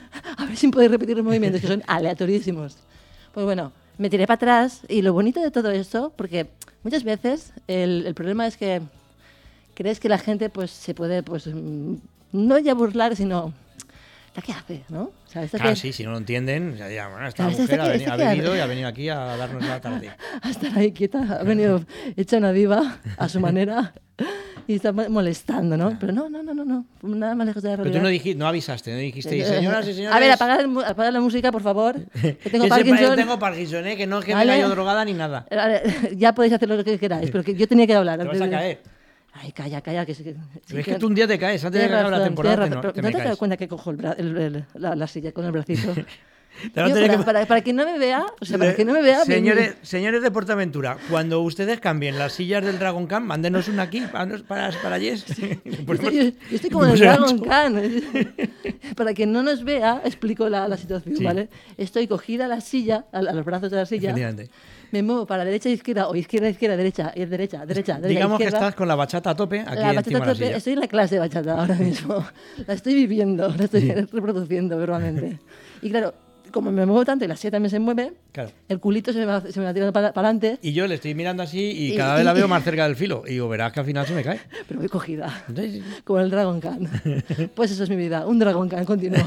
A ver si podéis repetir los movimientos, que son aleatorísimos. Pues bueno, me tiré para atrás. Y lo bonito de todo esto, porque muchas veces el, el problema es que crees que la gente pues se puede, pues mm, no ya burlar, sino la que hace, ¿no? O sea, esta Claro, que- sí, si no lo entienden, ya dirán, bueno, esta Claro, esta- mujer esta ha, que- veni- esta ha que ha- venido y ha venido aquí a darnos la tarde. a estar ahí quieta, ha venido hecha una diva a su manera y está mo- molestando, ¿no? Pero no, no, no, no, no, nada más lejos de la Pero realidad. tú no, dijiste, no avisaste, no dijiste, señoras y señores. A ver, apagad, el mu- apagad la música, por favor, que tengo que sepa, yo Parkinson. tengo Parkinson, ¿eh? Que no es que Vale. venga yo drogada ni nada. Vale, ya podéis hacer lo que queráis, pero que yo tenía que hablar. Te vas antes a de- caer. Ay, calla, calla. Que, sí que, sí Pero es que tú un día te caes, antes de que tienes acabe la razón, temporada, tienes te razón, no- te pero me ¿no te has caes. dado cuenta que cojo el bra- el- el- la, la silla con el bracito? Te vas a Yo, tener para, que- para, para que no me vea, o sea, para que no me vea... bien- Señores, señores de Portaventura, cuando ustedes cambien las sillas del Dragon Camp, mándenos una aquí para, para, para Yes. Yo estoy, yo- yo estoy como en el Pues Dragon ancho. Khan. Para quien no nos vea, explico la, la situación, Sí. ¿vale? Estoy cogida a la silla, a, a los brazos de la silla. Me muevo para derecha, izquierda, o izquierda, izquierda, derecha, y derecha, derecha, derecha. Digamos que izquierda. estás con la bachata a tope aquí La encima bachata de la tope, silla. estoy en la clase de bachata ahora mismo. La estoy viviendo, la estoy reproduciendo verbalmente. Y claro, como me muevo tanto y la silla también se mueve, Claro. el culito se me va, se me va tirando para adelante. Y yo le estoy mirando así y Y- cada vez la y- veo más cerca del filo. Y digo, verás que al final se me cae. Pero voy cogida, como el Dragon Khan. Pues eso es mi vida, un Dragon Khan continuo.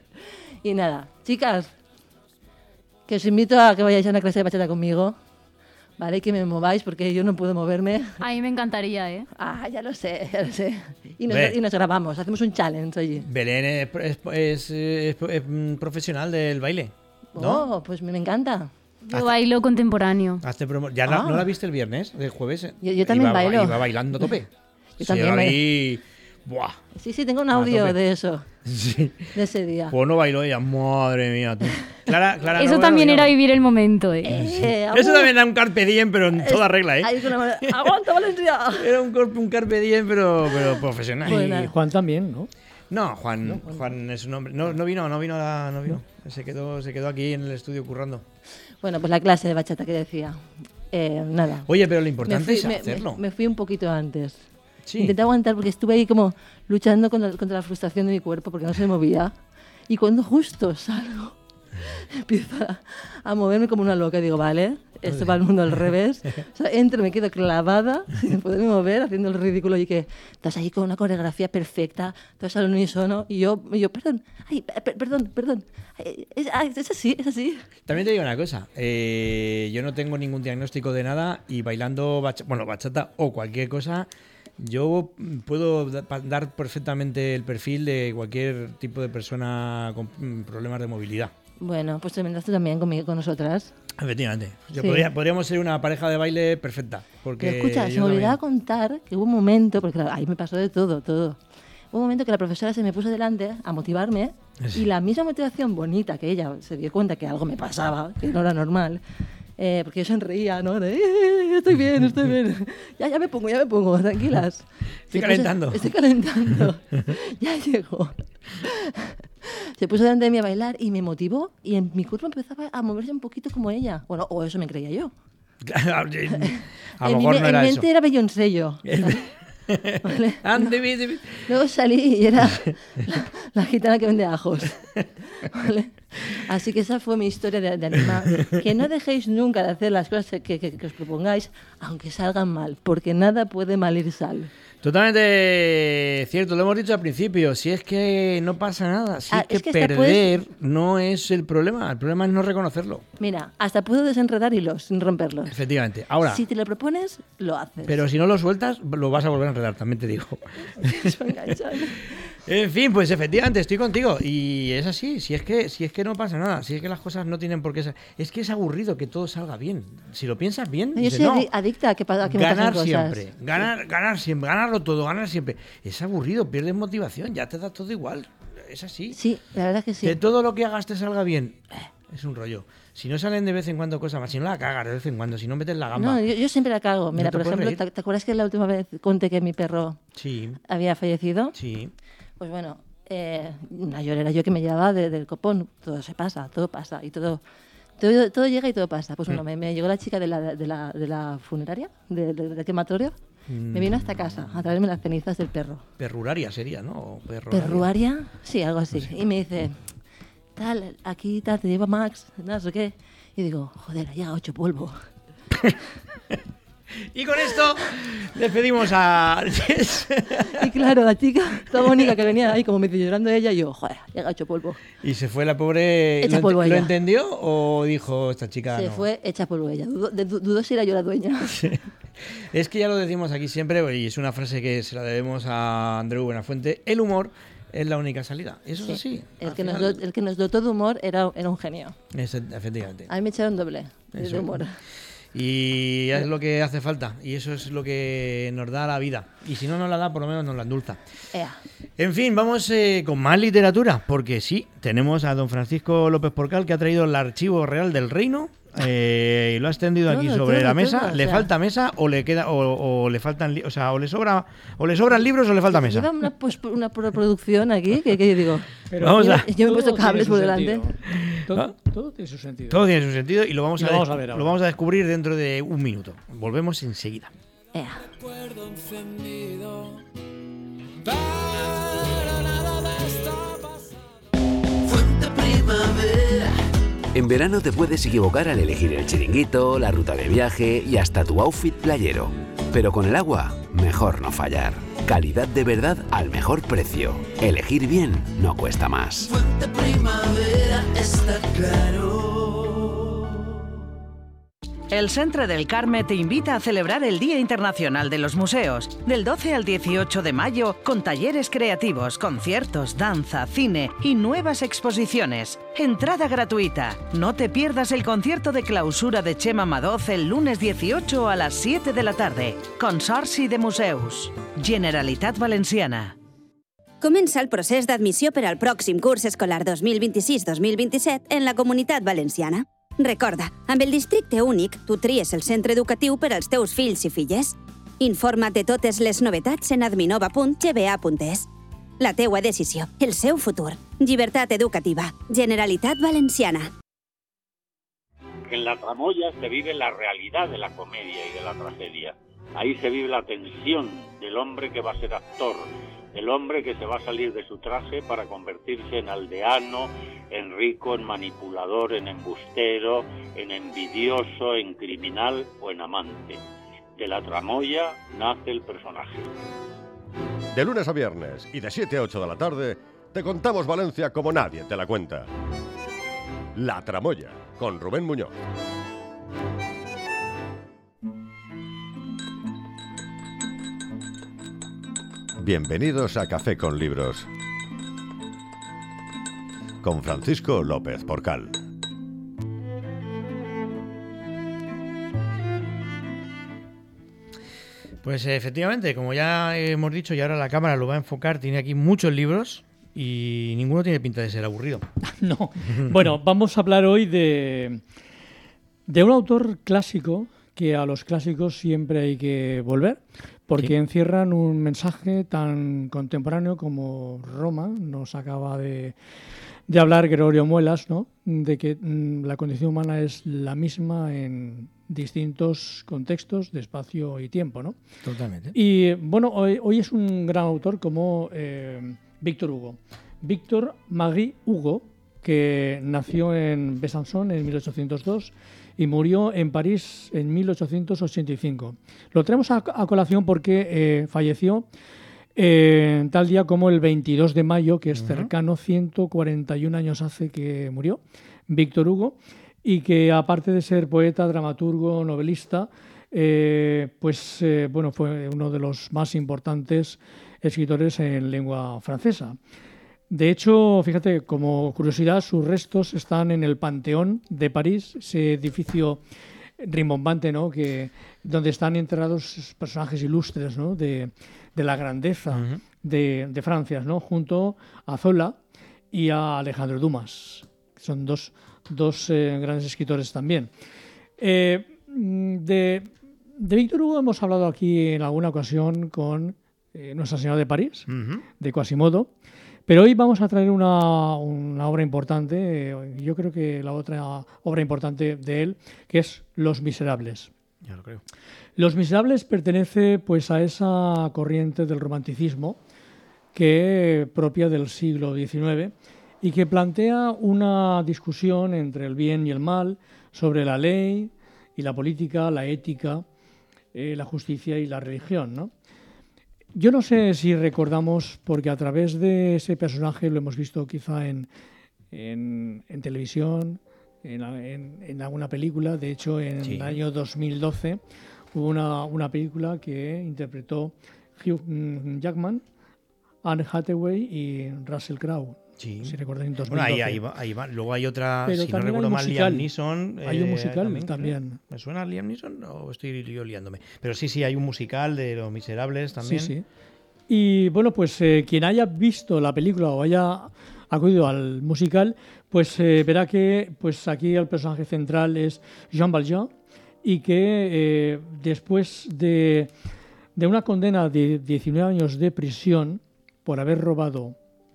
Y nada, chicas, que os invito a que vayáis a una clase de bachata conmigo, ¿vale? Que me mováis porque yo no puedo moverme. A mí me encantaría, ¿eh? Ah, ya lo sé, ya lo sé. Y nos, Ve. y nos grabamos, hacemos un challenge allí. Belén es, es- es- es- es, mm, profesional del baile, ¿no? Oh, pues me, me encanta. Yo bailo contemporáneo. Hazte promo- ¿Ya la- Ah. no la viste el viernes, el jueves? Yo- yo también Iba- bailo. Iba bailando a tope. Yo Se también iba bailo. ahí- Buah. Sí, sí, tengo un A audio tope. de eso, Sí. de ese día. Pues no bailó ella, madre mía. Tú. Clara, Clara, Eso no, también bueno, era digamos. vivir el momento, ¿eh? Eh, Eso abu- también era un carpe diem, pero en toda regla, ¿eh? Ahí con la mano, ¡aguanta, Valencia! Era un, corp- un carpe diem, pero, pero profesional. Y Juan también, ¿no? No, Juan, Juan es un hombre. No, no vino, no vino, a la- no vino. Se quedó, se quedó aquí en el estudio currando. Bueno, pues la clase de bachata que decía. Eh, nada. Oye, pero lo Me importante fui- es me- hacerlo. Me, me fui un poquito antes. Sí. Intenté aguantar porque estuve ahí como luchando contra, contra la frustración de mi cuerpo porque no se movía. Y cuando justo salgo, empiezo a, a moverme como una loca. Digo, vale, esto va al mundo al revés. O sea, entro, me quedo clavada sin poderme mover, haciendo el ridículo. Y que estás ahí con una coreografía perfecta, todo al unísono. Y yo, y yo perdón, ay, per- perdón, perdón. Ay, Es, ay, es así, es así. También te digo una cosa, eh, yo no tengo ningún diagnóstico de nada y bailando bacha- bueno, bachata o cualquier cosa, yo puedo da- pa- dar perfectamente el perfil de cualquier tipo de persona con mm, problemas de movilidad. Bueno, pues te vendrás tú también conmigo, con nosotras. Efectivamente. Yo Sí. podría- podríamos ser una pareja de baile perfecta. Porque Pero escucha, se yo me también- olvidaba contar que hubo un momento, porque claro, ahí me pasó de todo, todo. Hubo un momento que la profesora se me puso delante a motivarme y la misma motivación bonita que ella se dio cuenta que algo me pasaba, que no era normal, eh, porque yo sonreía, ¿no? De, "Eh, estoy bien, estoy bien. Ya, ya me pongo, ya me pongo, tranquilas. Estoy Se puso- calentando. Estoy calentando. Ya llegó. Se puso delante de mí a bailar y me motivó y en mi cuerpo empezaba a moverse un poquito como ella. Bueno, o eso me creía yo. a lo en mejor mi, no en era mi eso. mente era Beyoncé yo. ¿Vale? Ande, vi- vi- Luego salí y era la, la gitana que vende ajos. ¿Vale? Así que esa fue mi historia de, de animar. Que no dejéis nunca de hacer las cosas que, que- que os propongáis, aunque salgan mal, porque nada puede mal ir sal. Totalmente cierto, lo hemos dicho al principio, si es que no pasa nada, si Ah, es que, es que hasta perder no es el problema, el problema es no reconocerlo. Mira, hasta puedo desenredar hilos sin romperlos. Efectivamente. Ahora, Si te lo propones, lo haces. pero si no lo sueltas, lo vas a volver a enredar, también te digo. Eso engancha. En fin, pues efectivamente, estoy contigo. Y es así, si es que, si es que no pasa nada, si es que las cosas no tienen por qué ser. Es que es aburrido que todo salga bien. Si lo piensas bien, Yo dices, soy no, adi- adicta a que, pa- a que me ganar pasen cosas. siempre, ganar, ganar siempre, ganarlo todo, ganar siempre. Es aburrido, pierdes motivación, ya te da todo igual. Es así. Sí, la verdad que sí. Que todo lo que hagas te salga bien, eh, es un rollo. Si no salen de vez en cuando cosas más, si no la cagas de vez en cuando, si no metes la gamba. No, yo, yo siempre la cago. Mira, No te por puedes ejemplo, reír. ¿te, te acuerdas que la última vez conté que mi perro Sí, había fallecido? sí. Pues bueno, eh, una llorera yo que me llevaba de- del copón. Todo se pasa, todo pasa y todo... Todo, todo llega y todo pasa. Pues bueno, Mm. me, me llegó la chica de la, de la, de la funeraria, de- de- del crematorio, me vino hasta casa a traerme las cenizas del perro. Perruraria sería, ¿no? O perroraria. ¿Perruaria? Sí, algo así. Y me dice, tal, aquí tal, te lleva Max, no sé qué. Y digo, joder, ha llegado ocho polvo. Y con esto despedimos a Jess. Y claro, la chica, toda bonita que venía ahí como medio llorando ella, y yo, joder, ha llegado ocho polvo. Y se fue la pobre. Echa ¿Lo, polvo ent- ¿Lo ella. entendió o dijo esta chica Se no? fue hecha polvo ella. Dudó, de- dudó si era yo la dueña. Es que ya lo decimos aquí siempre y es una frase que se la debemos a Andreu Buenafuente. El humor es la única salida. Eso Sí. es así. El Al que, nos final- do- el que nos dotó de humor era, era un genio. Es- efectivamente. A mí me echaron doble de Eso. humor. Y es lo que hace falta. Y eso es lo que nos da la vida. Y si no nos la da, por lo menos nos la endulza. Ea. En fin, vamos eh, con más literatura. Porque sí, tenemos a don Francisco López Porcal, que ha traído el Archivo Real del Reino Eh, y lo has tendido aquí Todo, sobre todo, la mesa. todo, o ¿Le sea. falta mesa o le queda o, o le faltan, li- o sea, o le sobra o le sobran libros o le falta mesa? Lleva una, pues, una producción aquí que, que yo digo. Pero Vamos yo, a- yo me he puesto todo cables tiene por su delante. sentido. Todo, todo tiene su sentido. Todo tiene su sentido y lo vamos, Y a, lo vamos des- a ver lo ahora. vamos a descubrir dentro de un minuto. Volvemos enseguida. Ea. Recuerdo encendido. Pero nada de esto En verano te puedes equivocar al elegir el chiringuito, la ruta de viaje y hasta tu outfit playero. Pero con el agua, mejor no fallar. Calidad de verdad al mejor precio. Elegir bien no cuesta más. Fuente Primavera está claro. El Centre del Carme te invita a celebrar el Día Internacional de los Museos, del doce al dieciocho de mayo, con talleres creativos, conciertos, danza, cine y nuevas exposiciones. Entrada gratuita. No te pierdas el concierto de clausura de Chema Madoz el lunes dieciocho a las siete de la tarde. Consorci de Museus. Generalitat Valenciana. Comença el procés d'admissió per al pròxim curs escolar dos mil vint-i-sis dos mil vint-i-set en la Comunitat Valenciana. Recorda, amb el districte únic, tu tries el centre educatiu per als teus fills i filles. Informa't de totes les novetats en adminova punt g b a punt es. La teua decisió, el seu futur. Llibertat educativa. Generalitat Valenciana. En La Tramoya se vive la realidad de la comedia y de la tragedia. Ahí se vive la tensión del hombre que va a ser actor, el hombre que se va a salir de su traje para convertirse en aldeano, en rico, en manipulador, en embustero, en envidioso, en criminal o en amante. De La Tramoya nace el personaje. De lunes a viernes y de siete a ocho de la tarde, te contamos Valencia como nadie te la cuenta. La Tramoya, con Rubén Muñoz. Bienvenidos a Café con Libros, con Francisco López Porcal. Pues efectivamente, como ya hemos dicho y ahora la cámara lo va a enfocar, tiene aquí muchos libros y ninguno tiene pinta de ser aburrido. No. Bueno, vamos a hablar hoy de, de un autor clásico, que a los clásicos siempre hay que volver, porque Sí. encierran un mensaje tan contemporáneo como Roma nos acaba de, de hablar Gregorio Muelas, ¿no? De que mm, la condición humana es la misma en distintos contextos de espacio y tiempo, ¿no? Totalmente. Y bueno, hoy, hoy es un gran autor como eh, Víctor Hugo. Víctor Marie Hugo, que nació en Besançon en mil ochocientos dos y murió en París en mil ochocientos ochenta y cinco. Lo traemos a, a colación porque eh, falleció eh, tal día como el veintidós de mayo, que es Ujú. cercano, ciento cuarenta y un años hace que murió Víctor Hugo, y que aparte de ser poeta, dramaturgo, novelista, eh, pues eh, bueno, fue uno de los más importantes escritores en lengua francesa. De hecho, fíjate, como curiosidad, sus restos están en el Panteón de París, ese edificio rimbombante, ¿no? Que, donde están enterrados personajes ilustres, ¿no? de, de la grandeza Ujú. de, de Francia, ¿no? Junto a Zola y a Alejandro Dumas. Son dos, dos eh, grandes escritores también. Eh, de, de Víctor Hugo hemos hablado aquí en alguna ocasión con eh, Nuestra Señora de París, Ujú. de Quasimodo. Pero hoy vamos a traer una, una obra importante, eh, yo creo que la otra obra importante de él, que es Los Miserables. Ya lo creo. Los Miserables pertenece pues a esa corriente del romanticismo que propia del siglo diecinueve y que plantea una discusión entre el bien y el mal, sobre la ley y la política, la ética, eh, la justicia y la religión, ¿no? Yo no sé si recordamos, porque a través de ese personaje lo hemos visto quizá en, en, en televisión, en, en, en alguna película. De hecho, en Sí. el año dos mil doce hubo una, una película que interpretó Hugh mm, Jackman, Anne Hathaway y Russell Crowe. Sí. Si recuerdan, en dos mil Bueno, doce. ahí, ahí va, ahí va. Luego hay otra, Pero si no también hay recuerdo un mal, musical. Liam Neeson. Hay un eh, musical creo. también. ¿Me suena Liam Neeson o estoy yo liándome? Pero sí, sí, hay un musical de Los Miserables también. Sí, sí. Y bueno, pues eh, quien haya visto la película o haya acudido al musical, pues eh, verá que pues aquí el personaje central es Jean Valjean y que eh, después de, de una condena de diecinueve años de prisión por haber robado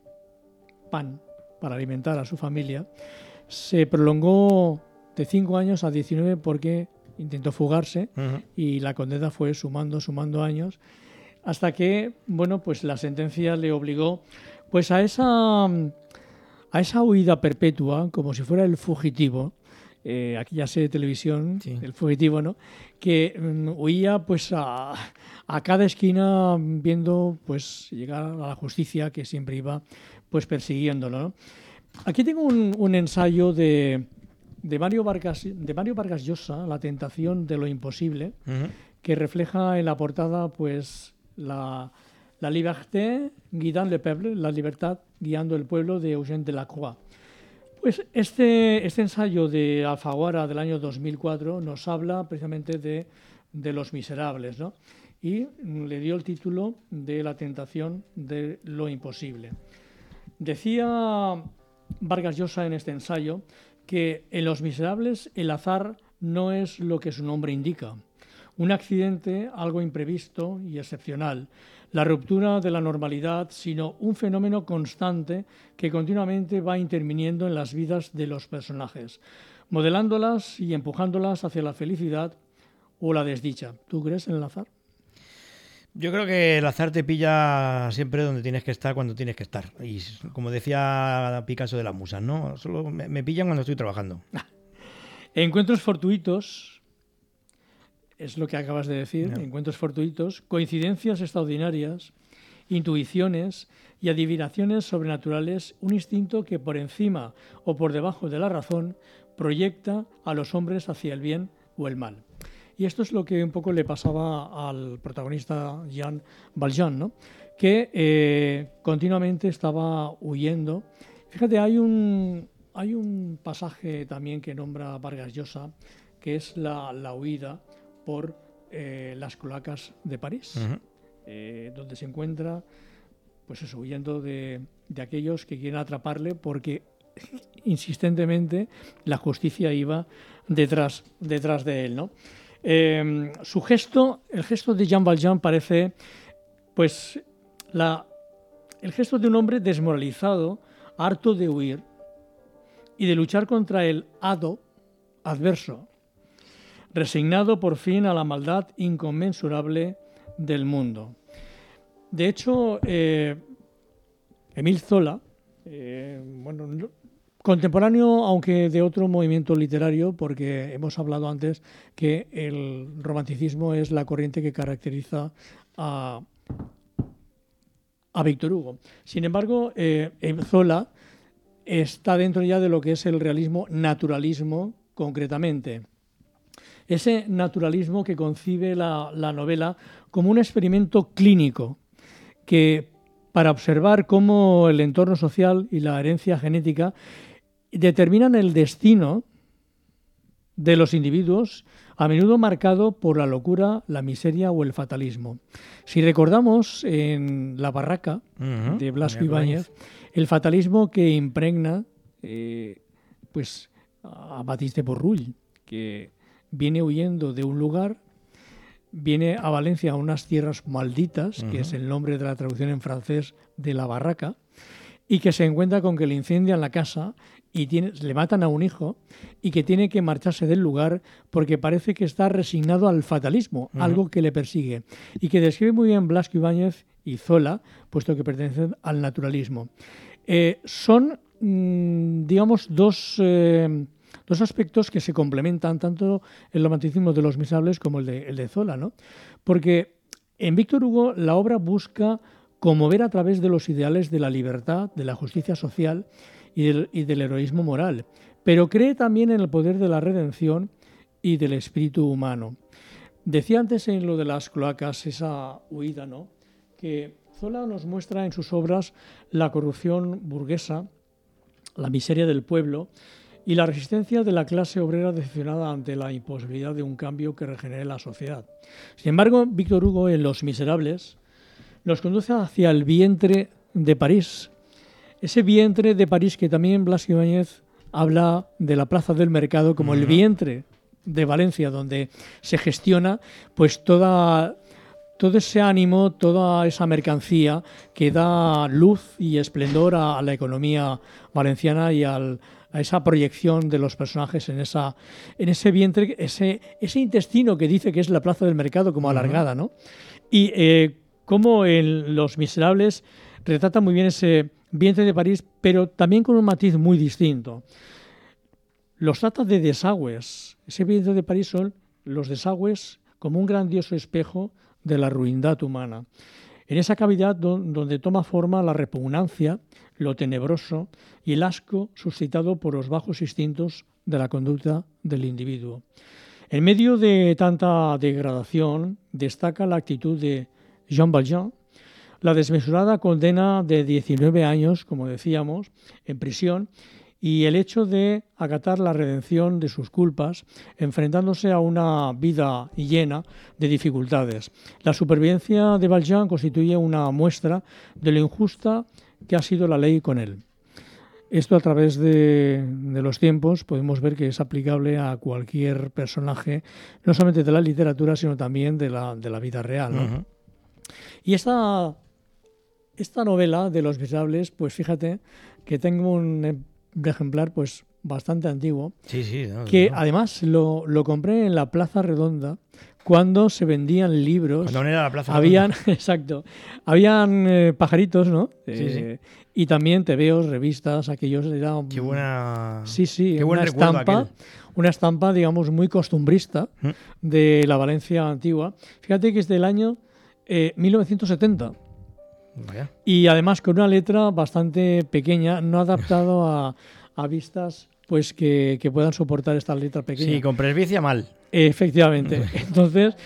pan para alimentar a su familia, se prolongó de cinco años a diecinueve porque intentó fugarse uh-huh. y la condena fue sumando, sumando años, hasta que, bueno, pues la sentencia le obligó pues a esa, a esa huida perpetua, como si fuera el fugitivo, eh, aquella serie de televisión, sí. el fugitivo, ¿no? Que um, huía pues a, a cada esquina viendo pues llegar a la justicia que siempre iba pues persiguiéndolo, ¿no? Aquí tengo un, un ensayo de, de, Mario Vargas, de Mario Vargas Llosa, La tentación de lo imposible, uh-huh. que refleja en la portada pues la, la liberté guidant le peuple, la libertad guiando el pueblo, de Eugène Delacroix. Pues este, este ensayo de Alfaguara del año dos mil cuatro nos habla precisamente de, de Los Miserables, ¿no? Y le dio el título de La tentación de lo imposible. Decía Vargas Llosa en este ensayo que en Los Miserables el azar no es lo que su nombre indica. Un accidente, algo imprevisto y excepcional, la ruptura de la normalidad, sino un fenómeno constante que continuamente va interviniendo en las vidas de los personajes, modelándolas y empujándolas hacia la felicidad o la desdicha. ¿Tú crees en el azar? Yo creo que el azar te pilla siempre donde tienes que estar, cuando tienes que estar. Y como decía Picasso de las musas, ¿no? Solo me, me pillan cuando estoy trabajando. Encuentros fortuitos, es lo que acabas de decir, no. encuentros fortuitos, coincidencias extraordinarias, intuiciones y adivinaciones sobrenaturales, un instinto que por encima o por debajo de la razón proyecta a los hombres hacia el bien o el mal. Y esto es lo que un poco le pasaba al protagonista Jean Valjean, ¿no? Que eh, continuamente estaba huyendo. Fíjate, hay un, hay un pasaje también que nombra Vargas Llosa, que es la, la huida por eh, las cloacas de París, uh-huh. eh, donde se encuentra, pues eso, huyendo de, de aquellos que quieren atraparle porque insistentemente la justicia iba detrás, detrás de él, ¿no? Eh, su gesto, el gesto de Jean Valjean parece, pues, la, el gesto de un hombre desmoralizado, harto de huir y de luchar contra el hado adverso, resignado por fin a la maldad inconmensurable del mundo. De hecho, eh, Émile Zola, eh, bueno, contemporáneo, aunque de otro movimiento literario, porque hemos hablado antes que el romanticismo es la corriente que caracteriza a, a Víctor Hugo. Sin embargo, eh, Zola está dentro ya de lo que es el realismo naturalismo, concretamente. Ese naturalismo que concibe la, la novela como un experimento clínico que, para observar cómo el entorno social y la herencia genética determinan el destino de los individuos, a menudo marcado por la locura, la miseria o el fatalismo. Si recordamos en La barraca uh-huh. de Blasco Ibáñez, el fatalismo que impregna eh, pues, a Baptiste Bourrull, que viene huyendo de un lugar, viene a Valencia a unas tierras malditas, uh-huh. que es el nombre de la traducción en francés de La barraca, y que se encuentra con que le incendian la casa y tiene, le matan a un hijo y que tiene que marcharse del lugar porque parece que está resignado al fatalismo, uh-huh. algo que le persigue, y que describe muy bien Blasco Ibáñez y Zola, puesto que pertenecen al naturalismo. Eh, son, mmm, digamos, dos... Eh, Dos aspectos que se complementan, tanto el romanticismo de Los Miserables como el de, el de Zola, ¿no? Porque en Víctor Hugo la obra busca conmover a través de los ideales de la libertad, de la justicia social y del, y del heroísmo moral, pero cree también en el poder de la redención y del espíritu humano. Decía antes en lo de las cloacas, esa huida, ¿no? Que Zola nos muestra en sus obras la corrupción burguesa, la miseria del pueblo y la resistencia de la clase obrera decepcionada ante la imposibilidad de un cambio que regenere la sociedad. Sin embargo, Víctor Hugo en Los Miserables nos conduce hacia el vientre de París, ese vientre de París que también Blas Ibáñez habla de la Plaza del Mercado como uh-huh. el vientre de Valencia, donde se gestiona pues toda, todo ese ánimo, toda esa mercancía que da luz y esplendor a, a la economía valenciana y al, a esa proyección de los personajes en esa en ese vientre, ese, ese intestino que dice que es la Plaza del Mercado como alargada, ¿no? Y eh, como en Los Miserables retrata muy bien ese vientre de París, pero también con un matiz muy distinto. Los trata de desagües. Ese vientre de París son los desagües como un grandioso espejo de la ruindad humana. En esa cavidad don, donde toma forma la repugnancia, lo tenebroso y el asco suscitado por los bajos instintos de la conducta del individuo. En medio de tanta degradación destaca la actitud de Jean Valjean, la desmesurada condena de diecinueve años, como decíamos, en prisión, y el hecho de acatar la redención de sus culpas, enfrentándose a una vida llena de dificultades. La supervivencia de Valjean constituye una muestra de lo injusta que ha sido la ley con él. Esto a través de, de los tiempos podemos ver que es aplicable a cualquier personaje, no solamente de la literatura, sino también de la, de la vida real, ¿no? Uh-huh. Y esta, esta novela de Los Miserables, pues fíjate que tengo un ejemplar pues bastante antiguo, sí, sí, no, que no. además lo, lo compré en la Plaza Redonda cuando se vendían libros. Cuando no era la Plaza habían, Redonda. Exacto, habían eh, pajaritos, ¿no? Sí, eh, sí. Y también tebeos, revistas, aquellos era qué buena, sí, sí, qué buen una recuerdo estampa, aquel. una estampa, digamos, muy costumbrista ¿Mm? de la Valencia antigua. Fíjate que es del año eh, mil novecientos setenta. Vaya. Y además con una letra bastante pequeña, no adaptado a, a vistas pues que, que puedan soportar esta letra pequeña. Sí, con presbicia mal. Efectivamente. Entonces,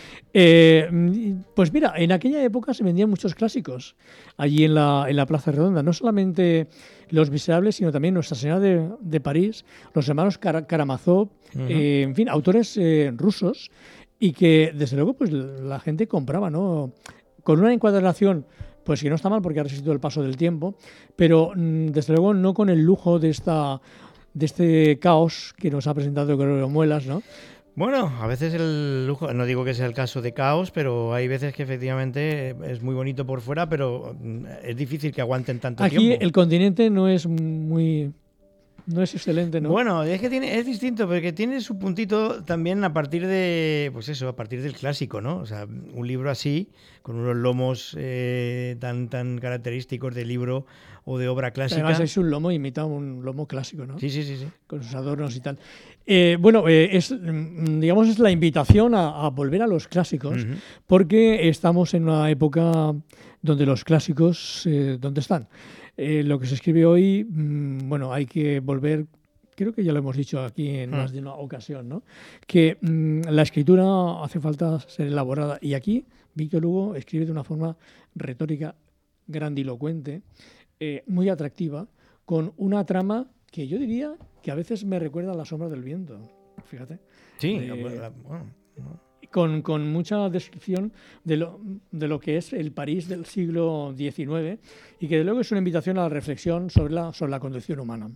eh, pues mira, en aquella época se vendían muchos clásicos allí en la, en la Plaza Redonda. No solamente Los Miserables, sino también Nuestra Señora de, de París, los hermanos Kar- Karamazov, uh-huh. eh, en fin, autores eh, rusos y que, desde luego, pues la gente compraba, ¿no? Con una encuadernación pues que no está mal porque ha resistido el paso del tiempo, pero desde luego no con el lujo de esta de este caos que nos ha presentado Gregorio Muelas, ¿no? Bueno, a veces el lujo, no digo que sea el caso de caos, pero hay veces que efectivamente es muy bonito por fuera, pero es difícil que aguanten tanto Aquí tiempo. Aquí el continente no es muy... No es excelente, ¿no? Bueno, es que tiene, es distinto, porque tiene su puntito también a partir de, pues eso, a partir del clásico, ¿no? O sea, un libro así, con unos lomos eh, tan, tan característicos de libro o de obra clásica. Además es un lomo, imita un lomo clásico, ¿no? Sí, sí, sí, sí. Con sus adornos y tal. Eh, bueno, eh, es, digamos, es la invitación a, a volver a los clásicos, uh-huh. porque estamos en una época donde los clásicos, eh, ¿dónde están? Eh, lo que se escribe hoy, mmm, bueno, hay que volver, creo que ya lo hemos dicho aquí en más de una ocasión, ¿no? Que mmm, la escritura hace falta ser elaborada. Y aquí Víctor Hugo escribe de una forma retórica grandilocuente, eh, muy atractiva, con una trama que yo diría que a veces me recuerda a La sombra del viento, fíjate. Sí, eh, bueno, bueno. Con, con mucha descripción de lo, de lo que es el París del siglo diecinueve y que de luego es una invitación a la reflexión sobre la, sobre la condición humana.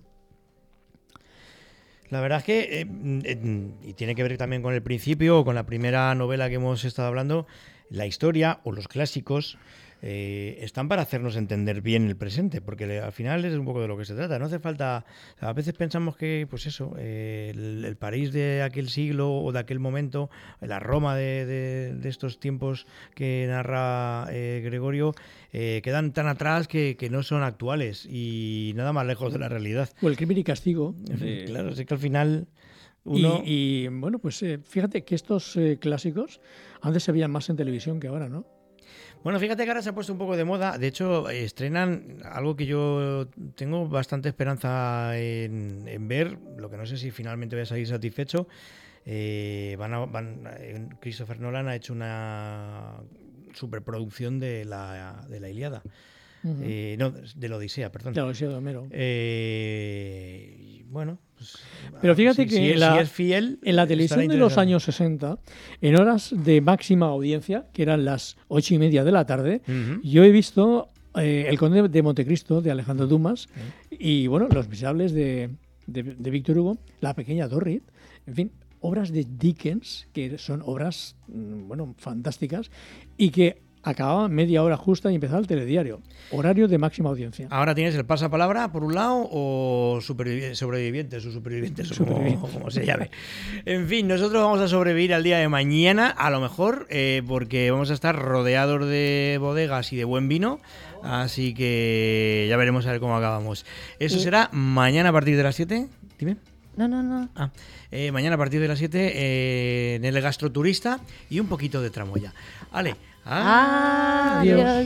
La verdad es que, eh, eh, y tiene que ver también con el principio, o con la primera novela que hemos estado hablando, la historia o los clásicos eh, están para hacernos entender bien el presente, porque al final es un poco de lo que se trata. No hace falta, a veces pensamos que, pues eso, eh, el, el París de aquel siglo o de aquel momento, la Roma de, de, de estos tiempos que narra eh, Gregorio, eh, quedan tan atrás que, que no son actuales y nada más lejos de la realidad. O el Crimen y Castigo. Eh, claro, es que al final... Uno... Y, y bueno, pues eh, fíjate que estos eh, clásicos antes se veían más en televisión que ahora, ¿no? Bueno, fíjate que ahora se ha puesto un poco de moda. De hecho, estrenan algo que yo tengo bastante esperanza en, en ver, lo que no sé si finalmente voy a salir satisfecho. Eh, van a, van, Christopher Nolan ha hecho una superproducción de la, de la Ilíada. Uh-huh. Eh, no, de la Odisea, perdón. De la Odisea de Homero. Eh, bueno, pues, pero fíjate si, que si, en, la, si es fiel, en la televisión de los años sesenta, en horas de máxima audiencia, que eran las ocho y media de la tarde, uh-huh. yo he visto eh, El Conde de Montecristo, de Alejandro Dumas, sí. y bueno, Los Miserables de, de, de Víctor Hugo, La Pequeña Dorrit, en fin, obras de Dickens, que son obras, bueno, fantásticas, y que acababa media hora justa y empezaba el telediario. Horario de máxima audiencia. Ahora tienes el pasapalabra, por un lado, o supervivi- sobrevivientes o supervivientes, o como, como se llame. En fin, nosotros vamos a sobrevivir al día de mañana, a lo mejor, eh, porque vamos a estar rodeados de bodegas y de buen vino, así que ya veremos a ver cómo acabamos. Eso Sí. será mañana a partir de las siete. Dime. No, no, no. Ah, eh, mañana a partir de las siete eh, en el Gastroturista y un poquito de tramoya. Vale. Adiós. Adiós.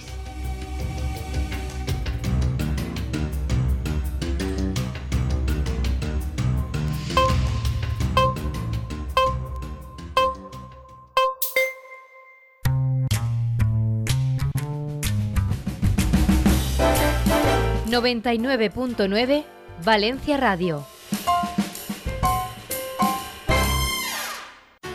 noventa y nueve punto nueve Valencia Radio.